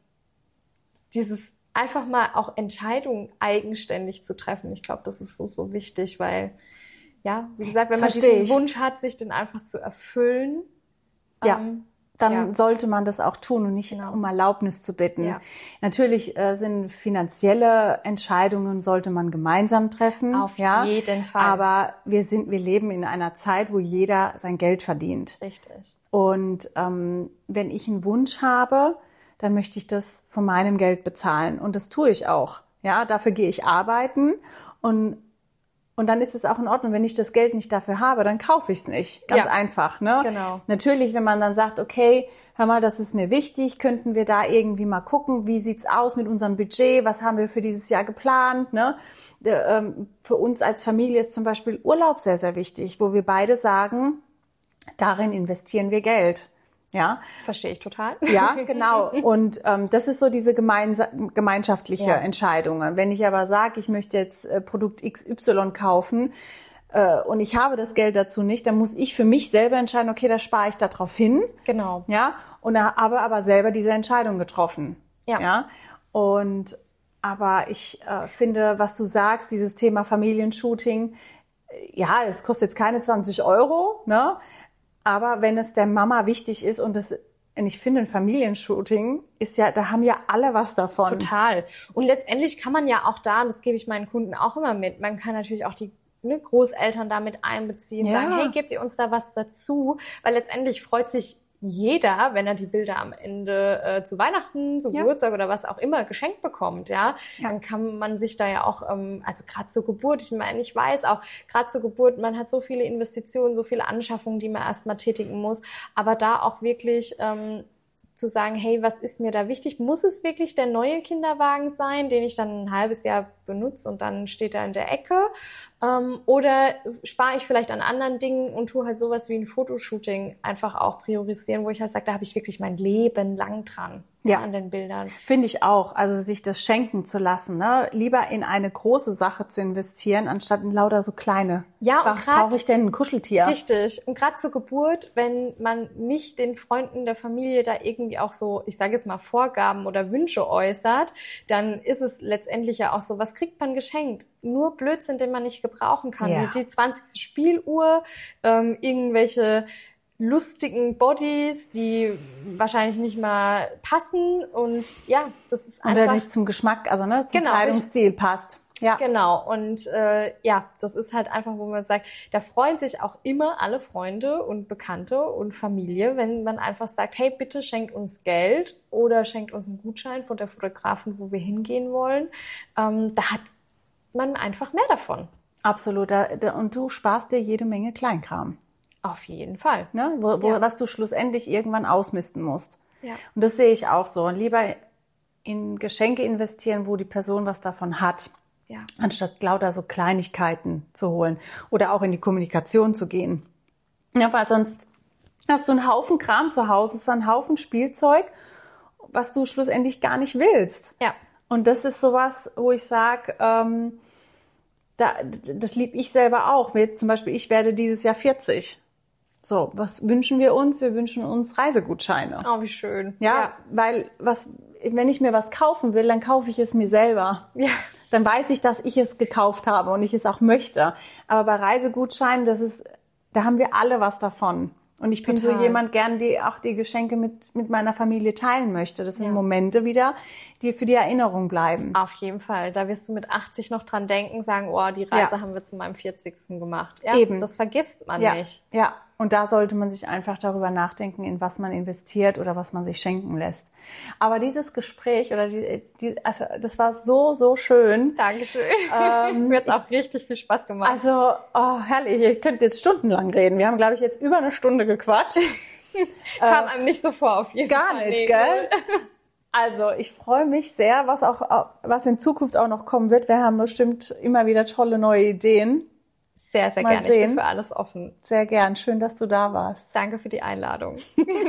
dieses einfach mal auch Entscheidungen eigenständig zu treffen, ich glaube, das ist so, so wichtig, weil, ja, wie gesagt, wenn man Versteh diesen ich. Wunsch hat, sich den einfach zu erfüllen, ja. ähm, dann ja. sollte man das auch tun und nicht Genau. um Erlaubnis zu bitten. Ja. Natürlich äh, sind finanzielle Entscheidungen sollte man gemeinsam treffen. Auf ja? jeden Fall. Aber wir sind, wir leben in einer Zeit, wo jeder sein Geld verdient. Richtig. Und ähm, wenn ich einen Wunsch habe, dann möchte ich das von meinem Geld bezahlen und das tue ich auch. Ja, dafür gehe ich arbeiten und Und dann ist es auch in Ordnung, wenn ich das Geld nicht dafür habe, dann kaufe ich es nicht. Ganz ja. einfach, ne? Genau. Natürlich, wenn man dann sagt, okay, hör mal, das ist mir wichtig, könnten wir da irgendwie mal gucken, wie sieht's aus mit unserem Budget, was haben wir für dieses Jahr geplant, ne? Für uns als Familie ist zum Beispiel Urlaub sehr, sehr wichtig, wo wir beide sagen, darin investieren wir Geld. Ja, verstehe ich total. Ja, genau. Und ähm, das ist so diese gemeinsa- gemeinschaftliche ja. Entscheidung. Wenn ich aber sage, ich möchte jetzt äh, Produkt X Y kaufen äh, und ich habe das Geld dazu nicht, dann muss ich für mich selber entscheiden, okay, da spare ich da drauf hin. Genau. Ja, und da habe aber selber diese Entscheidung getroffen. Ja. Ja. Und aber ich äh, finde, was du sagst, dieses Thema Familienshooting, äh, ja, es kostet jetzt keine zwanzig Euro, ne? Aber wenn es der Mama wichtig ist und das, und ich finde, ein Familienshooting ist ja, da haben ja alle was davon. Total. Und letztendlich kann man ja auch da, das gebe ich meinen Kunden auch immer mit, man kann natürlich auch die ne, Großeltern damit einbeziehen, ja. sagen, hey, gebt ihr uns da was dazu? Weil letztendlich freut sich jeder, wenn er die Bilder am Ende äh, zu Weihnachten, zu ja. Geburtstag oder was auch immer geschenkt bekommt, ja, ja. dann kann man sich da ja auch, ähm, also gerade zur Geburt, ich meine, ich weiß auch, gerade zur Geburt, man hat so viele Investitionen, so viele Anschaffungen, die man erstmal tätigen muss, aber da auch wirklich ähm, zu sagen, hey, was ist mir da wichtig? Muss es wirklich der neue Kinderwagen sein, den ich dann ein halbes Jahr benutze und dann steht er in der Ecke? Ähm, oder spare ich vielleicht an anderen Dingen und tue halt sowas wie ein Fotoshooting einfach auch priorisieren, wo ich halt sage, da habe ich wirklich mein Leben lang dran. Ja, an den Bildern. Finde ich auch. Also sich das schenken zu lassen, ne? Lieber in eine große Sache zu investieren, anstatt in lauter so kleine. Ja, was brauche ich denn ein Kuscheltier? Richtig. Und gerade zur Geburt, wenn man nicht den Freunden der Familie da irgendwie auch so, ich sage jetzt mal, Vorgaben oder Wünsche äußert, dann ist es letztendlich ja auch so, was kriegt man geschenkt? Nur Blödsinn, den man nicht gebrauchen kann. Ja. Die, die zwanzigste Spieluhr, ähm, irgendwelche lustigen Bodies, die wahrscheinlich nicht mal passen und ja, das ist einfach... Oder nicht zum Geschmack, also ne, zum genau, Kleidungsstil passt. Ja. Genau, und äh, ja, das ist halt einfach, wo man sagt, da freuen sich auch immer alle Freunde und Bekannte und Familie, wenn man einfach sagt, hey, bitte schenkt uns Geld oder schenkt uns einen Gutschein von der Fotografin, wo wir hingehen wollen. Ähm, da hat man einfach mehr davon. Absolut, da, da, und du sparst dir jede Menge Kleinkram. Auf jeden Fall. Ne? Wo, wo, ja. Was du schlussendlich irgendwann ausmisten musst. Ja. Und das sehe ich auch so. Lieber in Geschenke investieren, wo die Person was davon hat, ja. anstatt lauter so Kleinigkeiten zu holen oder auch in die Kommunikation zu gehen. Ja, weil sonst hast du einen Haufen Kram zu Hause, es ist ein Haufen Spielzeug, was du schlussendlich gar nicht willst. Ja. Und das ist sowas, wo ich sage, ähm, da, das liebe ich selber auch. Wir, zum Beispiel, ich werde dieses Jahr vierzig. So, was wünschen wir uns? Wir wünschen uns Reisegutscheine. Oh, wie schön. Ja, ja, weil was, wenn ich mir was kaufen will, dann kaufe ich es mir selber. Ja. Dann weiß ich, dass ich es gekauft habe und ich es auch möchte. Aber bei Reisegutscheinen, das ist, da haben wir alle was davon. Und ich bin Total. so jemand gern, die auch die Geschenke mit, mit meiner Familie teilen möchte. Das sind ja. Momente wieder, die für die Erinnerung bleiben. Auf jeden Fall. Da wirst du mit achtzig noch dran denken, sagen, oh, die Reise ja. haben wir zu meinem vierzigsten gemacht. Ja, eben. Das vergisst man ja. nicht. Ja, und da sollte man sich einfach darüber nachdenken, in was man investiert oder was man sich schenken lässt. Aber dieses Gespräch, oder die, die, also das war so, so schön. Dankeschön. Ähm, Mir hat's auch richtig viel Spaß gemacht. Also, oh, herrlich. Ich könnte jetzt stundenlang reden. Wir haben, glaube ich, jetzt über eine Stunde gequatscht. Kam äh, einem nicht so vor, auf jeden gar Fall. Gar nicht, nee, gell? Also, ich freue mich sehr, was auch, was in Zukunft auch noch kommen wird. Wir haben bestimmt immer wieder tolle neue Ideen. Sehr, sehr Mal gerne. sehen. Ich bin für alles offen. Sehr gern. Schön, dass du da warst. Danke für die Einladung.